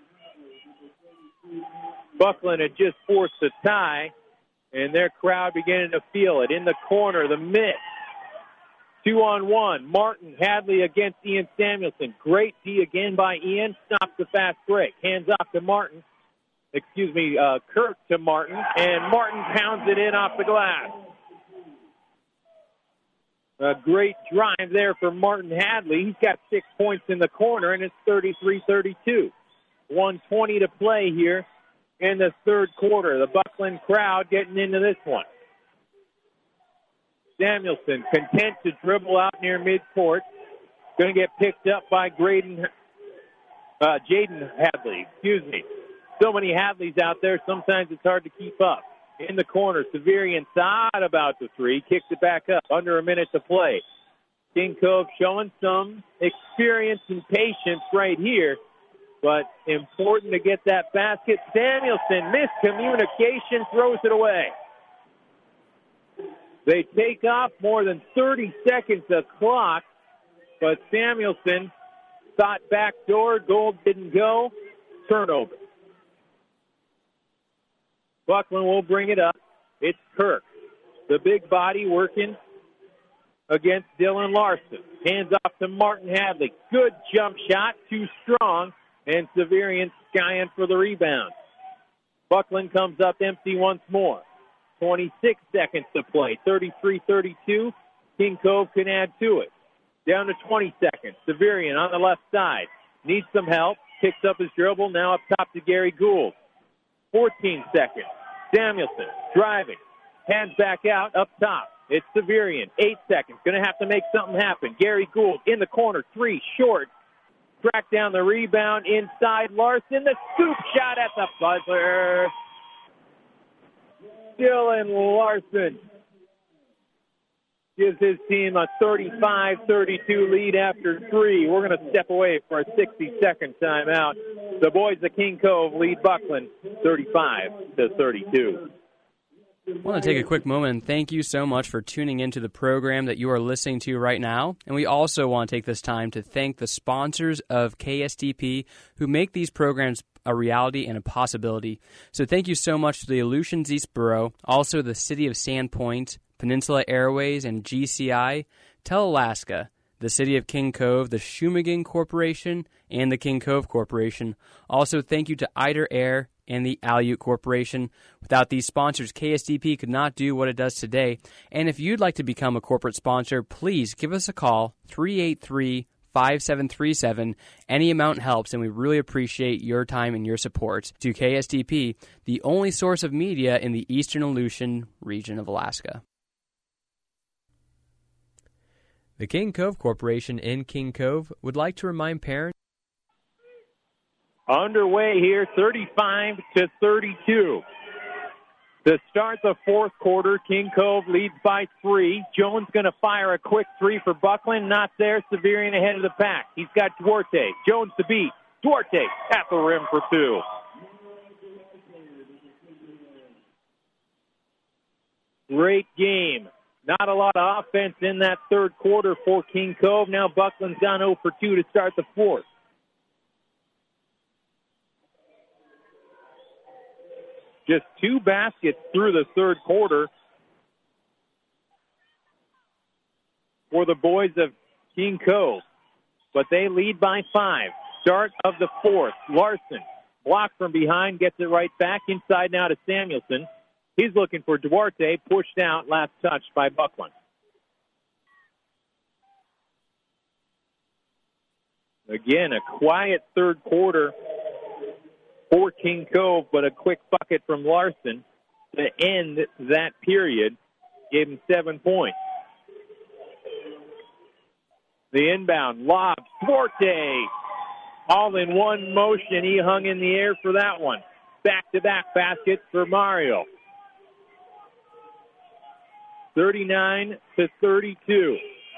Buckland had just forced a tie, and their crowd beginning to feel it. In the corner, the miss. 2-on-1. Martin Hadley against Ian Samuelson. Great D again by Ian. Stops the fast break. Hands off to Martin. Kirk to Martin. And Martin pounds it in off the glass. A great drive there for Martin Hadley. He's got 6 points in the corner, and it's 33-32. 1:20 to play here in the third quarter. The Buckland crowd getting into this one. Samuelson content to dribble out near midcourt. Going to get picked up by Jaden Hadley. So many Hadleys out there, sometimes it's hard to keep up. In the corner, Severian thought about the three, kicks it back up, under a minute to play. King Cove showing some experience and patience right here, but important to get that basket. Samuelson, miscommunication, throws it away. They take off more than 30 seconds of clock, but Samuelson thought backdoor. Gould didn't go. Turnover. Buckland will bring it up. It's Kirk. The big body working against Dylan Larson. Hands off to Martin Hadley. Good jump shot. Too strong. And Severian skying for the rebound. Buckland comes up empty once more. 26 seconds to play. 33-32. King Cove can add to it. Down to 20 seconds. Severian on the left side. Needs some help. Picks up his dribble. Now up top to Gary Gould. 14 seconds. Samuelson driving. Hands back out. Up top. It's Severian. 8 seconds. Going to have to make something happen. Gary Gould in the corner. Three short. Track down the rebound inside Larson. The scoop shot at the buzzer. Dylan Larson gives his team a 35-32 lead after three. We're going to step away for a 60-second timeout. The boys of King Cove lead Buckland 35-32. I want to take a quick moment and thank you so much for tuning into the program that you are listening to right now. And we also want to take this time to thank the sponsors of KSTP who make these programs a reality and a possibility. So thank you so much to the Aleutians East Borough, also the City of Sandpoint, Peninsula Airways, and GCI, Tell Alaska, the City of King Cove, the Shumagen Corporation, and the King Cove Corporation. Also, thank you to Eider Air and the Aleut Corporation. Without these sponsors, KSDP could not do what it does today. And if you'd like to become a corporate sponsor, please give us a call, 383-5737. Any amount helps, and we really appreciate your time and your support to KSDP, the only source of media in the Eastern Aleutian region of Alaska. The King Cove Corporation in King Cove would like to remind parents. Underway here, 35-32. To start the fourth quarter, King Cove leads by 3. Jones going to fire a quick 3 for Buckland. Not there. Severian ahead of the pack. He's got Duarte. Jones to beat. Duarte at the rim for 2. Great game. Not a lot of offense in that third quarter for King Cove. Now Buckland's down 0 for 2 to start the fourth. Just 2 baskets through the third quarter for the boys of King Cove. But they lead by 5. Start of the fourth. Larson, blocked from behind, gets it right back inside now to Samuelson. He's looking for Duarte, pushed out, last touch by Buckland. Again, a quiet third quarter for King Cove, but a quick bucket from Larson to end that period. Gave him 7 points. The inbound lob, Duarte, all in one motion. He hung in the air for that one. Back-to-back baskets for Mario. 39-32.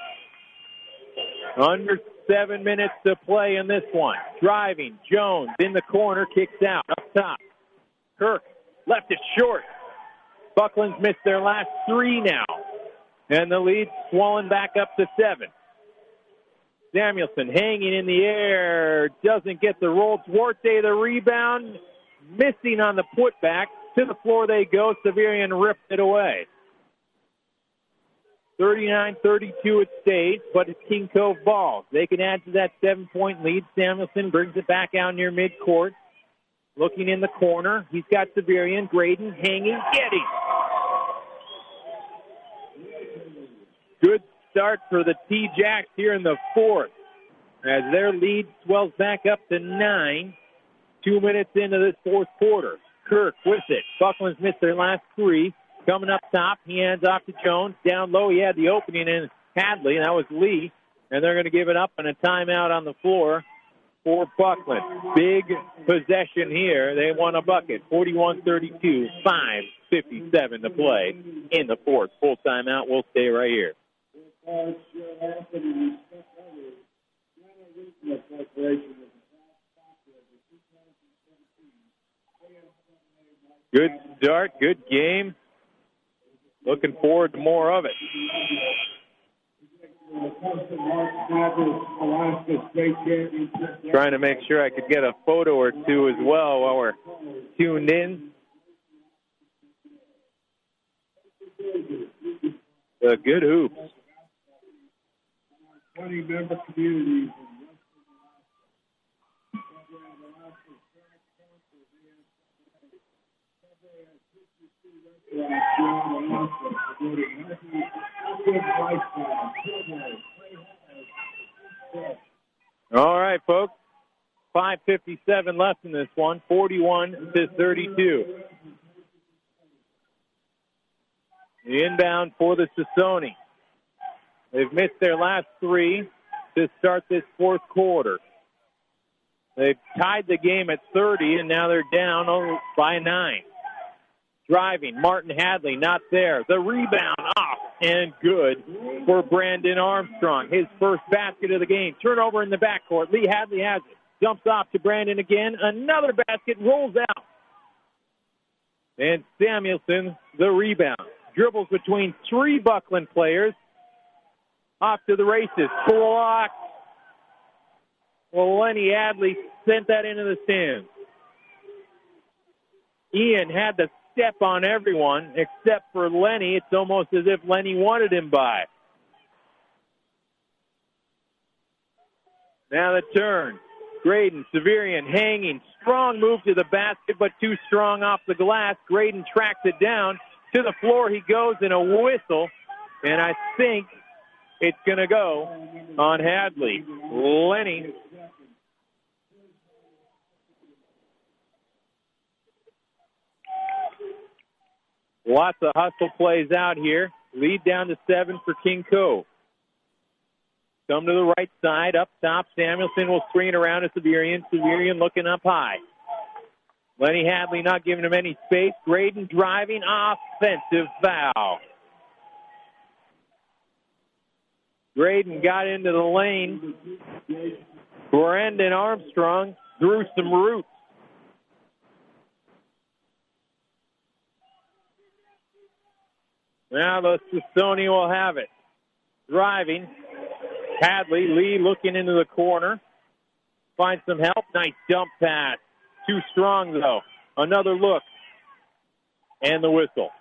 Under 7 minutes to play in this one. Driving, Jones in the corner, kicks out, up top. Kirk left it short. Buckland's missed their last 3 now. And the lead swollen back up to 7. Samuelson hanging in the air, doesn't get the roll. Duarte the rebound, missing on the putback. To the floor they go. Severian ripped it away. 39-32 at state, but it's King Cove ball. They can add to that 7-point lead. Samuelson brings it back out near midcourt. Looking in the corner. He's got Severian. Graydon hanging, getting. Good start for the T-Jacks here in the fourth, as their lead swells back up to 9. 2 minutes into this fourth quarter. Kirk with it. Buckland's missed their last 3. Coming up top, he hands off to Jones. Down low, he had the opening in Hadley. That was Lee. And they're going to give it up and a timeout on the floor for Buckland. Big possession here. They won a bucket. 41-32, 5:57 to play in the fourth. Full timeout. We'll stay right here. Good start. Good game. Looking forward to more of it. Trying to make sure I could get a photo or two as well while we're tuned in. Good hoops. 20 member communities. All right, folks. 5:57 left in this one. 41-32. The inbound for the Sassoni. They've missed their last 3 to start this fourth quarter. They've tied the game at 30, and now they're down by 9. Driving, Martin Hadley not there. The rebound off and good for Brandon Armstrong. His first basket of the game. Turnover in the backcourt. Lee Hadley has it. Dumps off to Brandon again. Another basket rolls out. And Samuelson, the rebound. Dribbles between 3 Buckland players. Off to the races. Blocked. Well, Lenny Hadley sent that into the stands. Ian had the step on everyone except for Lenny. It's almost as if Lenny wanted him by. Now the turn. Graydon, Severian hanging. Strong move to the basket, but too strong off the glass. Graydon tracks it down. To the floor he goes in a whistle. And I think it's going to go on Hadley. Lenny. Lots of hustle plays out here. Lead down to 7 for King Cove. Come to the right side. Up top, Samuelson will screen around to Severian. Severian looking up high. Lenny Hadley not giving him any space. Graydon driving. Offensive foul. Graydon got into the lane. Brendan Armstrong threw some roots. Now the Sissoni will have it. Driving. Hadley, Lee looking into the corner. Finds some help. Nice dump pass. Too strong, though. Another look. And the whistle.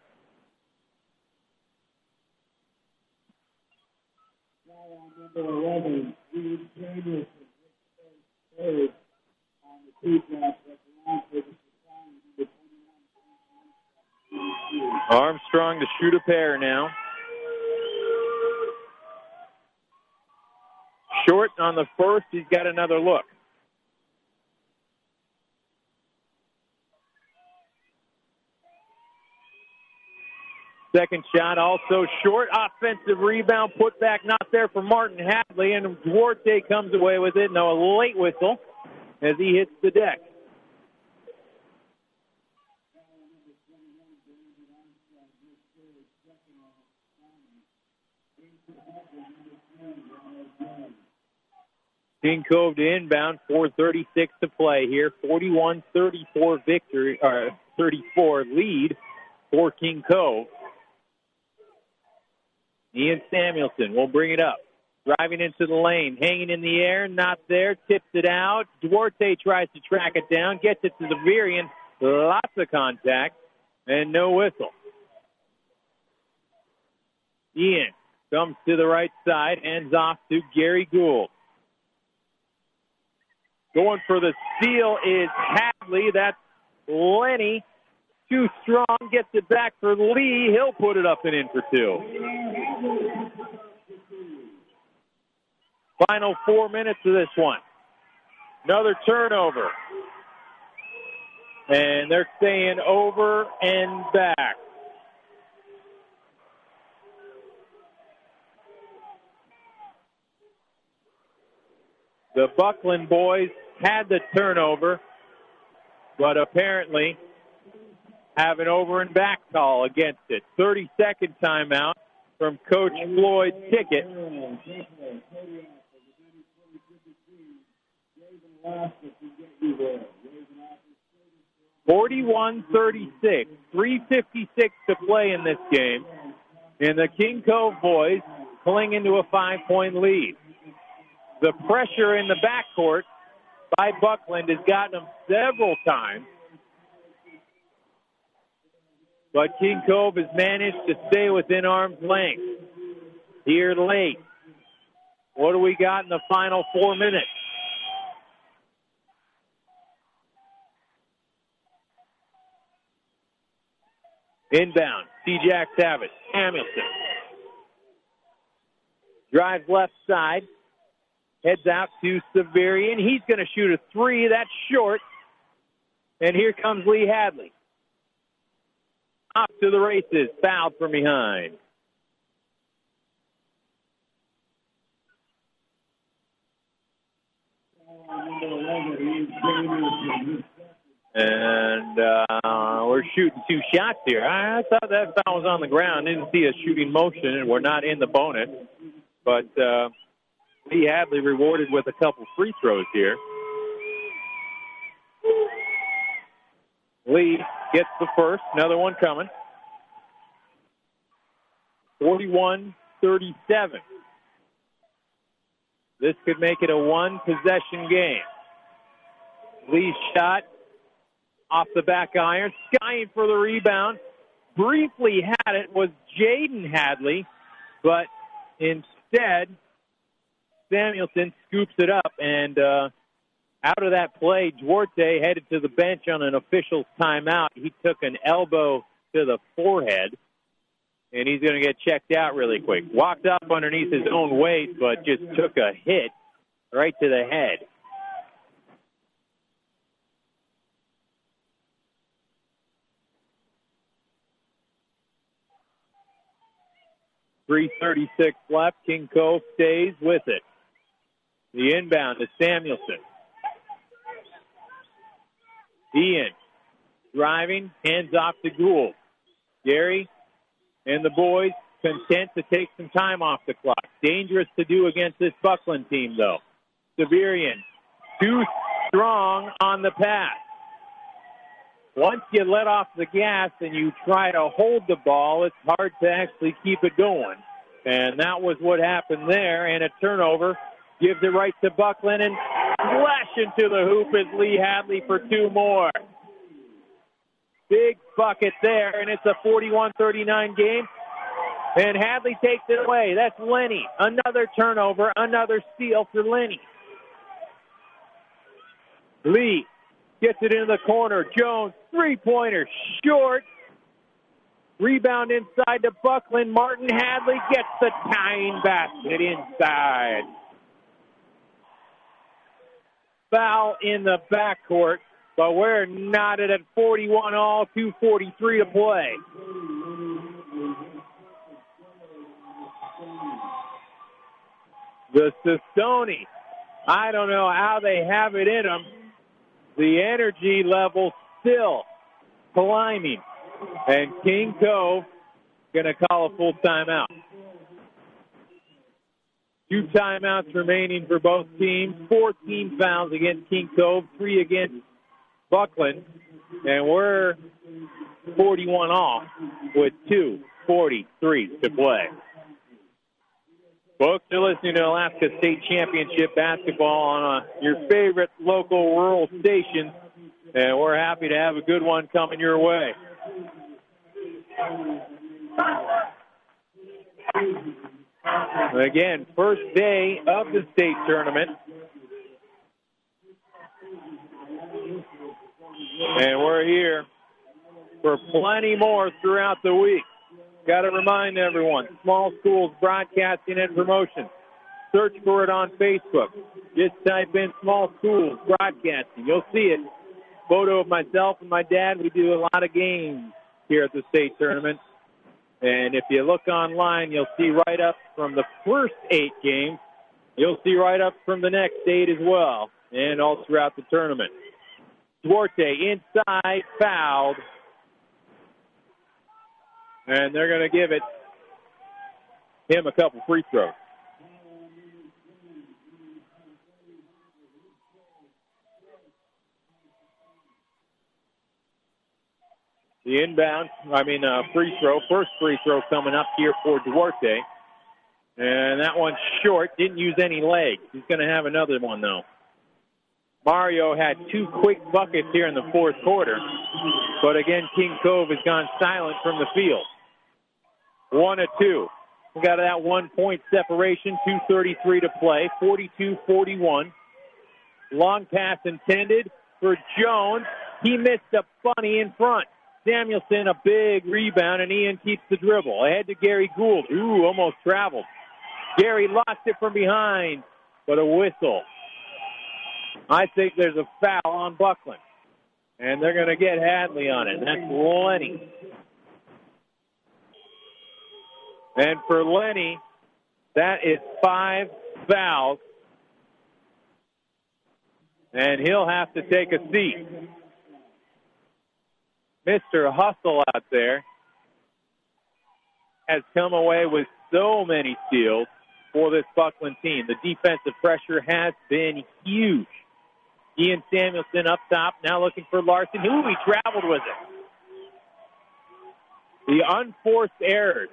Armstrong to shoot a pair now. Short on the first. He's got another look. Second shot also short. Offensive rebound. Put back not there for Martin Hadley. And Duarte comes away with it. No, a late whistle as he hits the deck. King Cove to inbound, 4:36 to play here. 41-34 victory, 34 lead for King Cove. Ian Samuelson will bring it up. Driving into the lane, hanging in the air, not there, tips it out. Duarte tries to track it down, gets it to Severian. Lots of contact, and no whistle. Ian comes to the right side, ends off to Gary Gould. Going for the steal is Hadley. That's Lenny. Too strong. Gets it back for Lee. He'll put it up and in for two. Final 4 minutes of this one. Another turnover. And they're staying over and back. The Buckland boys had the turnover, but apparently have an over and back call against it. 30-second timeout from Coach Floyd Tickett. 41-36, 3:56 to play in this game, and the King Cove boys pulling into a 5-point lead. The pressure in the backcourt by Buckland has gotten them several times. But King Cove has managed to stay within arm's length. Here late. What do we got in the final 4 minutes? Inbound. T-Jacks have it. Hamilton. Drives left side. Heads out to Severian. He's going to shoot a three. That's short. And here comes Lee Hadley. Off to the races. Fouled from behind. And we're shooting two shots here. I thought that foul was on the ground. Didn't see a shooting motion, and we're not in the bonus. But Lee Hadley rewarded with a couple free throws here. Lee gets the first. Another one coming. 41-37. This could make it a one-possession game. Lee's shot off the back iron, skying for the rebound. Briefly had it was Jaden Hadley, but instead Samuelson scoops it up, and out of that play, Duarte headed to the bench on an official's timeout. He took an elbow to the forehead, and he's going to get checked out really quick. Walked up underneath his own weight, but just took a hit right to the head. .336 left. King Cove stays with it. The inbound to Samuelson. Ian driving, hands off to Gould. Gary and the boys content to take some time off the clock. Dangerous to do against this Buckland team, though. Severian, too strong on the pass. Once you let off the gas and you try to hold the ball, it's hard to actually keep it going. And that was what happened there, and a turnover gives it right to Buckland, and flash into the hoop is Lee Hadley for two more. Big bucket there, and it's a 41-39 game. And Hadley takes it away. That's Lenny. Another turnover, another steal for Lenny. Lee gets it into the corner. Jones, three-pointer, short. Rebound inside to Buckland. Martin Hadley gets the tying basket inside. Foul in the backcourt, but we're knotted at 41 all, 2:43 to play. The Sestoni, I don't know how they have it in them. The energy level still climbing. And King Cove going to call a full timeout. 2 timeouts remaining for both teams. 14 fouls against King Cove, 3 against Buckland. And we're 41 off with 2:43 to play. Folks, you're listening to Alaska State Championship basketball on your favorite local rural station, and we're happy to have a good one coming your way. Again, first day of the state tournament, and we're here for plenty more throughout the week. Got to remind everyone, Small Schools Broadcasting and Promotion. Search for it on Facebook. Just type in Small Schools Broadcasting. You'll see it. Photo of myself and my dad. We do a lot of games here at the state tournament. And if you look online, you'll see write-ups from the first 8 games. You'll see write-ups from the next 8 as well, and all throughout the tournament. Duarte inside, fouled. And they're going to give him a couple free throws. The inbound, free throw, first free throw coming up here for Duarte. And that one's short, didn't use any legs. He's going to have another one, though. Mario had 2 quick buckets here in the fourth quarter. But again, King Cove has gone silent from the field. 1 of 2. We got that 1-point separation, 2:33 to play, 42-41. Long pass intended for Jones. He missed a bunny in front. Samuelson, a big rebound, and Ian keeps the dribble. Ahead to Gary Gould. Ooh, almost traveled. Gary lost it from behind, but a whistle. I think there's a foul on Buckland. And they're going to get Hadley on it. That's Lenny. And for Lenny, that is 5 fouls. And he'll have to take a seat. Mr. Hustle out there has come away with so many steals for this Buckland team. The defensive pressure has been huge. Ian Samuelson up top, now looking for Larson. He traveled with it. The unforced errors.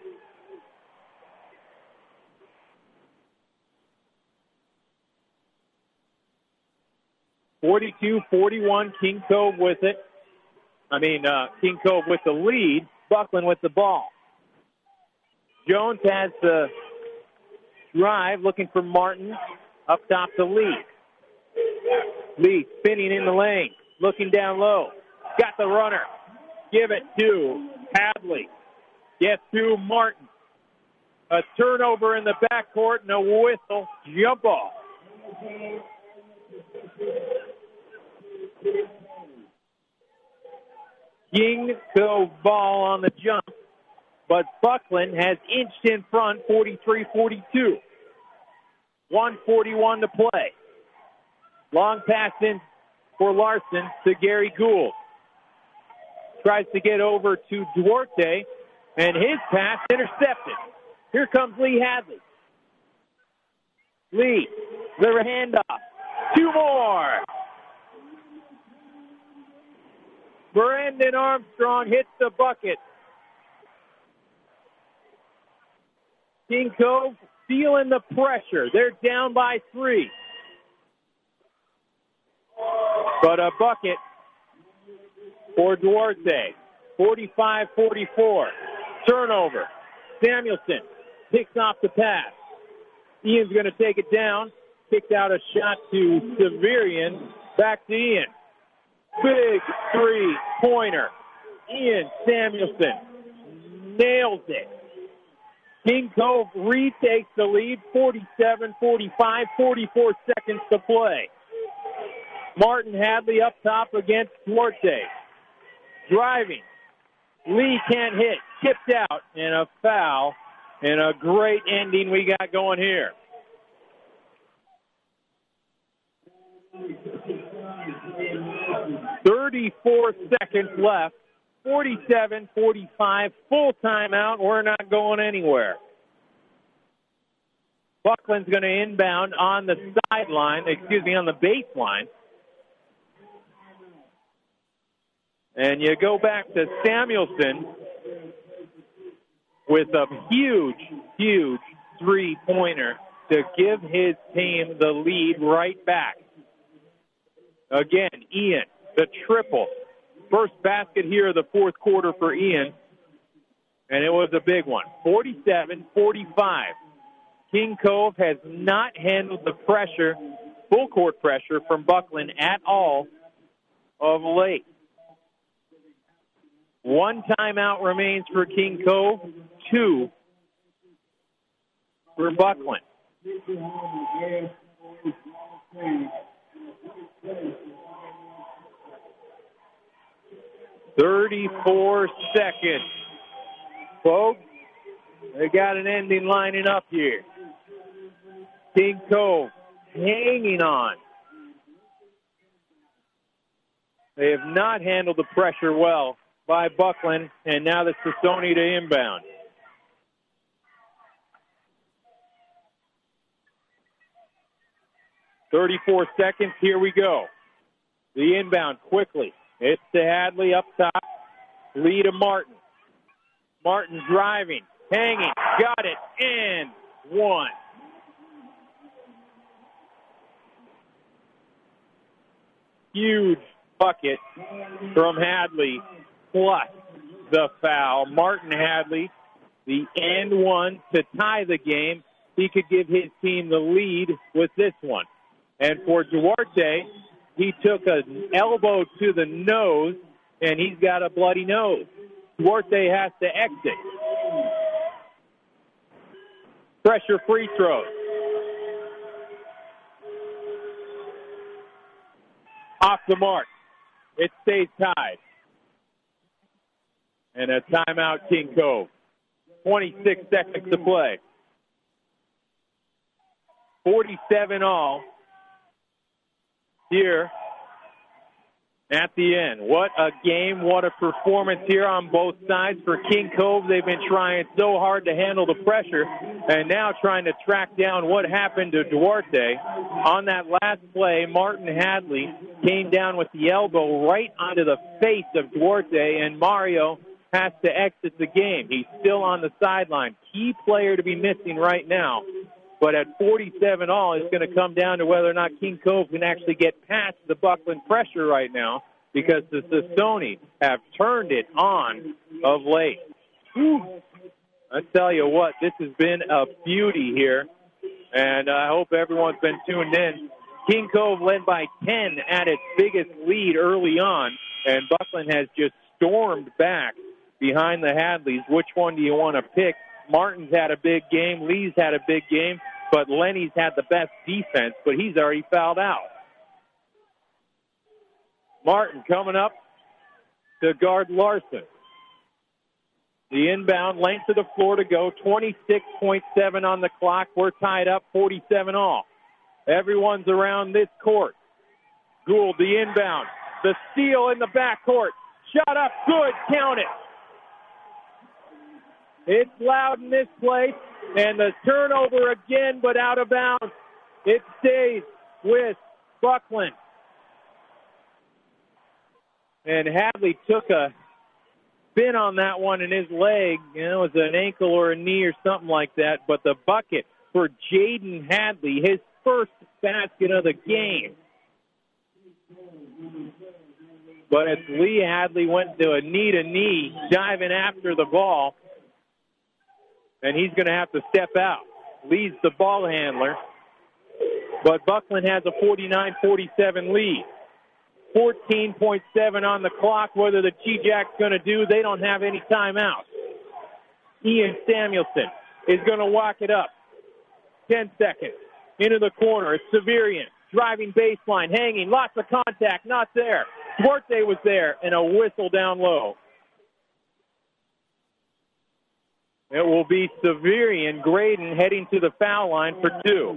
.42-41, King Cove with it. King Cove with the lead. Buckland with the ball. Jones has the drive, looking for Martin. Up top to Lee. Lee spinning in the lane, looking down low. Got the runner. Give it to Hadley. Gets to Martin. A turnover in the backcourt and a whistle. Jump ball. King Cove ball on the jump, but Buckland has inched in front 43-42. 1:41 to play. Long pass in for Larson to Gary Gould. Tries to get over to Duarte, and his pass intercepted. Here comes Lee Hadley. Lee, the handoff. Two more. Brandon Armstrong hits the bucket. King Cove feeling the pressure. They're down by 3. But a bucket for Duarte. 45-44. Turnover. Samuelson picks off the pass. Ian's going to take it down. Kicked out a shot to Severian. Back to Ian. Big three-pointer. Ian Samuelson nails it. King Cove retakes the lead, 47-45, 44 seconds to play. Martin Hadley up top against Duarte. Driving. Lee can't hit. Tipped out, and a foul. And a great ending we got going here. "34 seconds left. 47-45. Full timeout. We're not going anywhere. Buckland's going to inbound on the sideline, on the baseline. And you go back to Samuelson with a huge three-pointer to give his team the lead right back. Again, Ian, the triple. First basket here of the fourth quarter for Ian, and it was a big one. 47-45. King Cove has not handled the pressure, full court pressure from Buckland at all of late. One timeout remains for King Cove, 2 for Buckland. 34 seconds. Folks, they got an ending lining up here. King Cove hanging on. They have not handled the pressure well by Buckland, and now the Sassoni to inbound. "34 seconds, here we go. The inbound quickly. It's to Hadley up top. Lee to Martin. Martin driving, hanging, got it, and one. Huge bucket from Hadley, plus the foul. Martin Hadley, the and one to tie the game. He could give his team the lead with this one. And for Duarte, he took an elbow to the nose, and he's got a bloody nose. Duarte has to exit. Pressure free throws. Off the mark. It stays tied. And a timeout, King Cove. 26 seconds to play. 47 all here at the end. What a game, what a performance here on both sides for King Cove. They've been trying so hard to handle the pressure and now trying to track down what happened to Duarte. On that last play, Martin Hadley came down with the elbow right onto the face of Duarte, and Mario has to exit the game. He's still on the sideline. Key player to be missing right now. But at 47 all, it's going to come down to whether or not King Cove can actually get past the Buckland pressure right now. because the Sassoni have turned it on of late. Whew. I tell you what, this has been a beauty here, and I hope everyone's been tuned in. King Cove led by 10 at its biggest lead early on, and Buckland has just stormed back behind the Hadleys. Which one do you want to pick? Martin's had a big game, Lee's had a big game, but Lenny's had the best defense, but he's already fouled out. Martin coming up to guard Larson. The inbound, length of the floor to go, 26.7 on the clock. We're tied up, 47 all. Everyone's around this court. Gould, the inbound. The steal in the backcourt. Shot up, good, count it. It's loud in this place, and the turnover again, but out of bounds. It stays with Buckland. And Hadley took a spin on that one in his leg. It was an ankle or a knee or something like that. But the bucket for Jaden Hadley, his first basket of the game. But it's Lee Hadley went to a knee-to-knee, diving after the ball. And he's going to have to step out. Lee's the ball handler. But Buckland has a 49-47 lead. 14.7 on the clock. Whether the T-Jack's going to do, they don't have any timeouts. Ian Samuelson is going to walk it up. 10 seconds. Into the corner. It's Severian. Driving baseline. Hanging. Lots of contact. Not there. Duarte was there. And a whistle down low. It will be Severian. Graydon heading to the foul line for 2.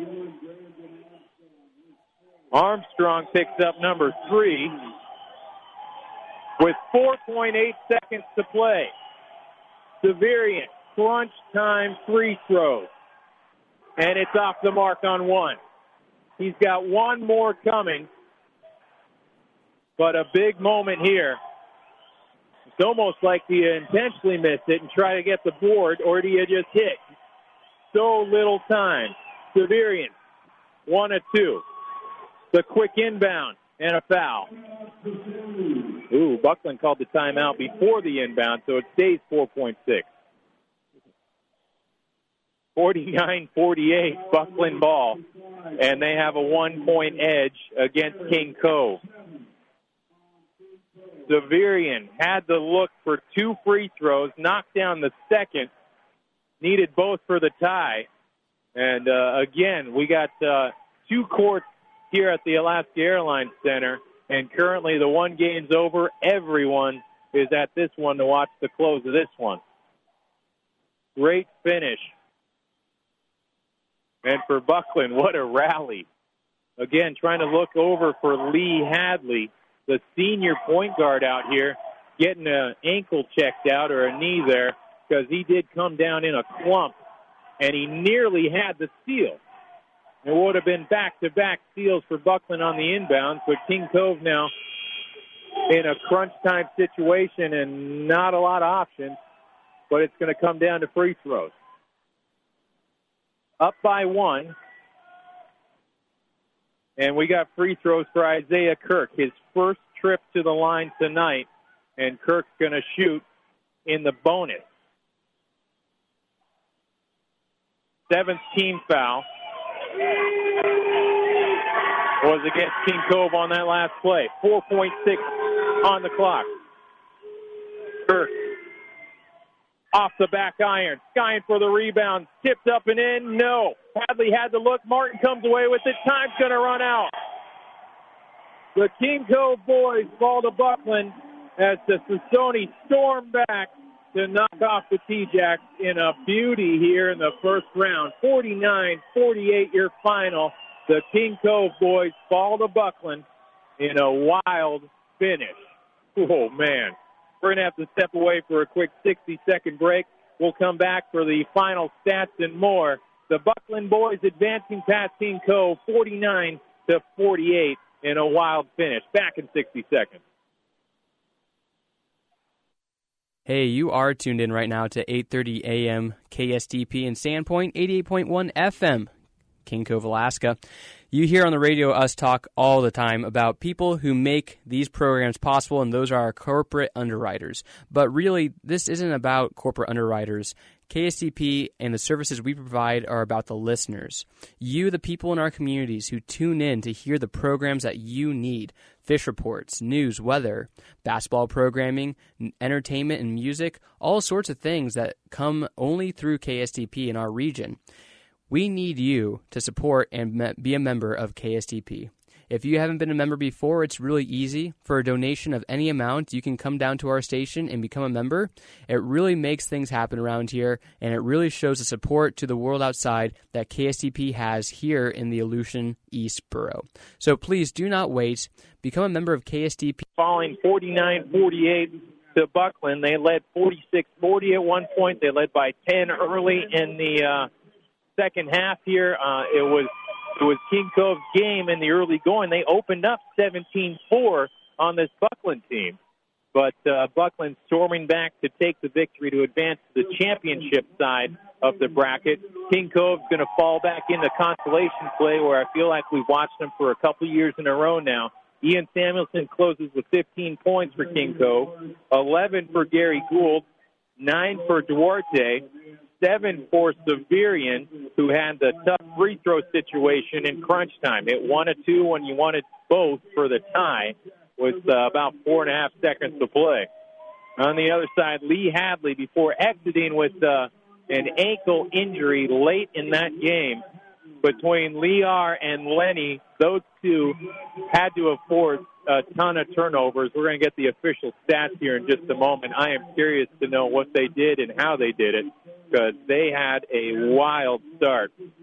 Armstrong picks up number 3 with 4.8 seconds to play. Severian, crunch time free throws. And it's off the mark on 1. He's got one more coming, but a big moment here. It's almost like do you intentionally miss it and try to get the board, or do you just hit? So little time. Severian, 1 of 2. The quick inbound and a foul. Ooh, Buckland called the timeout before the inbound, so it stays 4.6. 49-48, Buckland ball, and they have a 1-point edge against King Cove. Severian had the look for 2 free throws, knocked down the second, needed both for the tie. And again, we got 2 courts here at the Alaska Airlines Center, and currently the one game's over. Everyone is at this one to watch the close of this one. Great finish. And for Buckland, what a rally. Again, trying to look over for Lee Hadley, the senior point guard out here, getting an ankle checked out or a knee there, because he did come down in a clump, and he nearly had the steal. It would have been back-to-back steals for Buckland on the inbound, but King Cove now in a crunch-time situation and not a lot of options, but it's going to come down to free throws. Up by 1, and we got free throws for Isaiah Kirk, his first trip to the line tonight, and Kirk's going to shoot in the bonus. 7th team foul was against King Cove on that last play. 4.6 on the clock. Kirk off the back iron, skying for the rebound, tipped up and in. No. Hadley had the look. Martin comes away with it. Time's going to run out. The King Cove boys fall to Buckland as the Sassoni storm back to knock off the T-Jacks in a beauty here in the first round. 49-48 your final. The King Cove boys fall to Buckland in a wild finish. Oh, man. We're going to have to step away for a quick 60-second break. We'll come back for the final stats and more. The Buckland boys advancing past King Cove 49-48 in a wild finish. Back in 60 seconds. Hey, you are tuned in right now to 8:30 a.m. KSTP in Sandpoint, 88.1 FM, King Cove, Alaska. You hear on the radio us talk all the time about people who make these programs possible, and those are our corporate underwriters. But really, this isn't about corporate underwriters. KSTP and the services we provide are about the listeners. You, the people in our communities who tune in to hear the programs that you need. Fish reports, news, weather, basketball programming, entertainment and music, all sorts of things that come only through KSTP in our region. We need you to support and be a member of KSTP. If you haven't been a member before, it's really easy. For a donation of any amount, you can come down to our station and become a member. It really makes things happen around here, and it really shows the support to the world outside that KSTP has here in the Aleutian East Borough. So please do not wait. Become a member of KSTP. Falling 49-48 to Buckland. They led 46-40 at one point. They led by 10 early in the second half here. It was King Cove's game in the early going. They opened up 17-4 on this Buckland team. But Buckland storming back to take the victory to advance to the championship side of the bracket. King Cove's going to fall back into consolation play, where I feel like we've watched them for a couple years in a row now. Ian Samuelson closes with 15 points for King Cove, 11 for Gary Gould, 9 for Duarte, 7 for Severian, who had the tough free throw situation in crunch time. Hit 1 of 2 when you wanted both for the tie with about 4.5 seconds to play. On the other side, Lee Hadley, before exiting with an ankle injury late in that game, between Lear and Lenny, those two had to have forced a ton of turnovers. We're going to get the official stats here in just a moment. I am curious to know what they did and how they did it, because they had a wild start.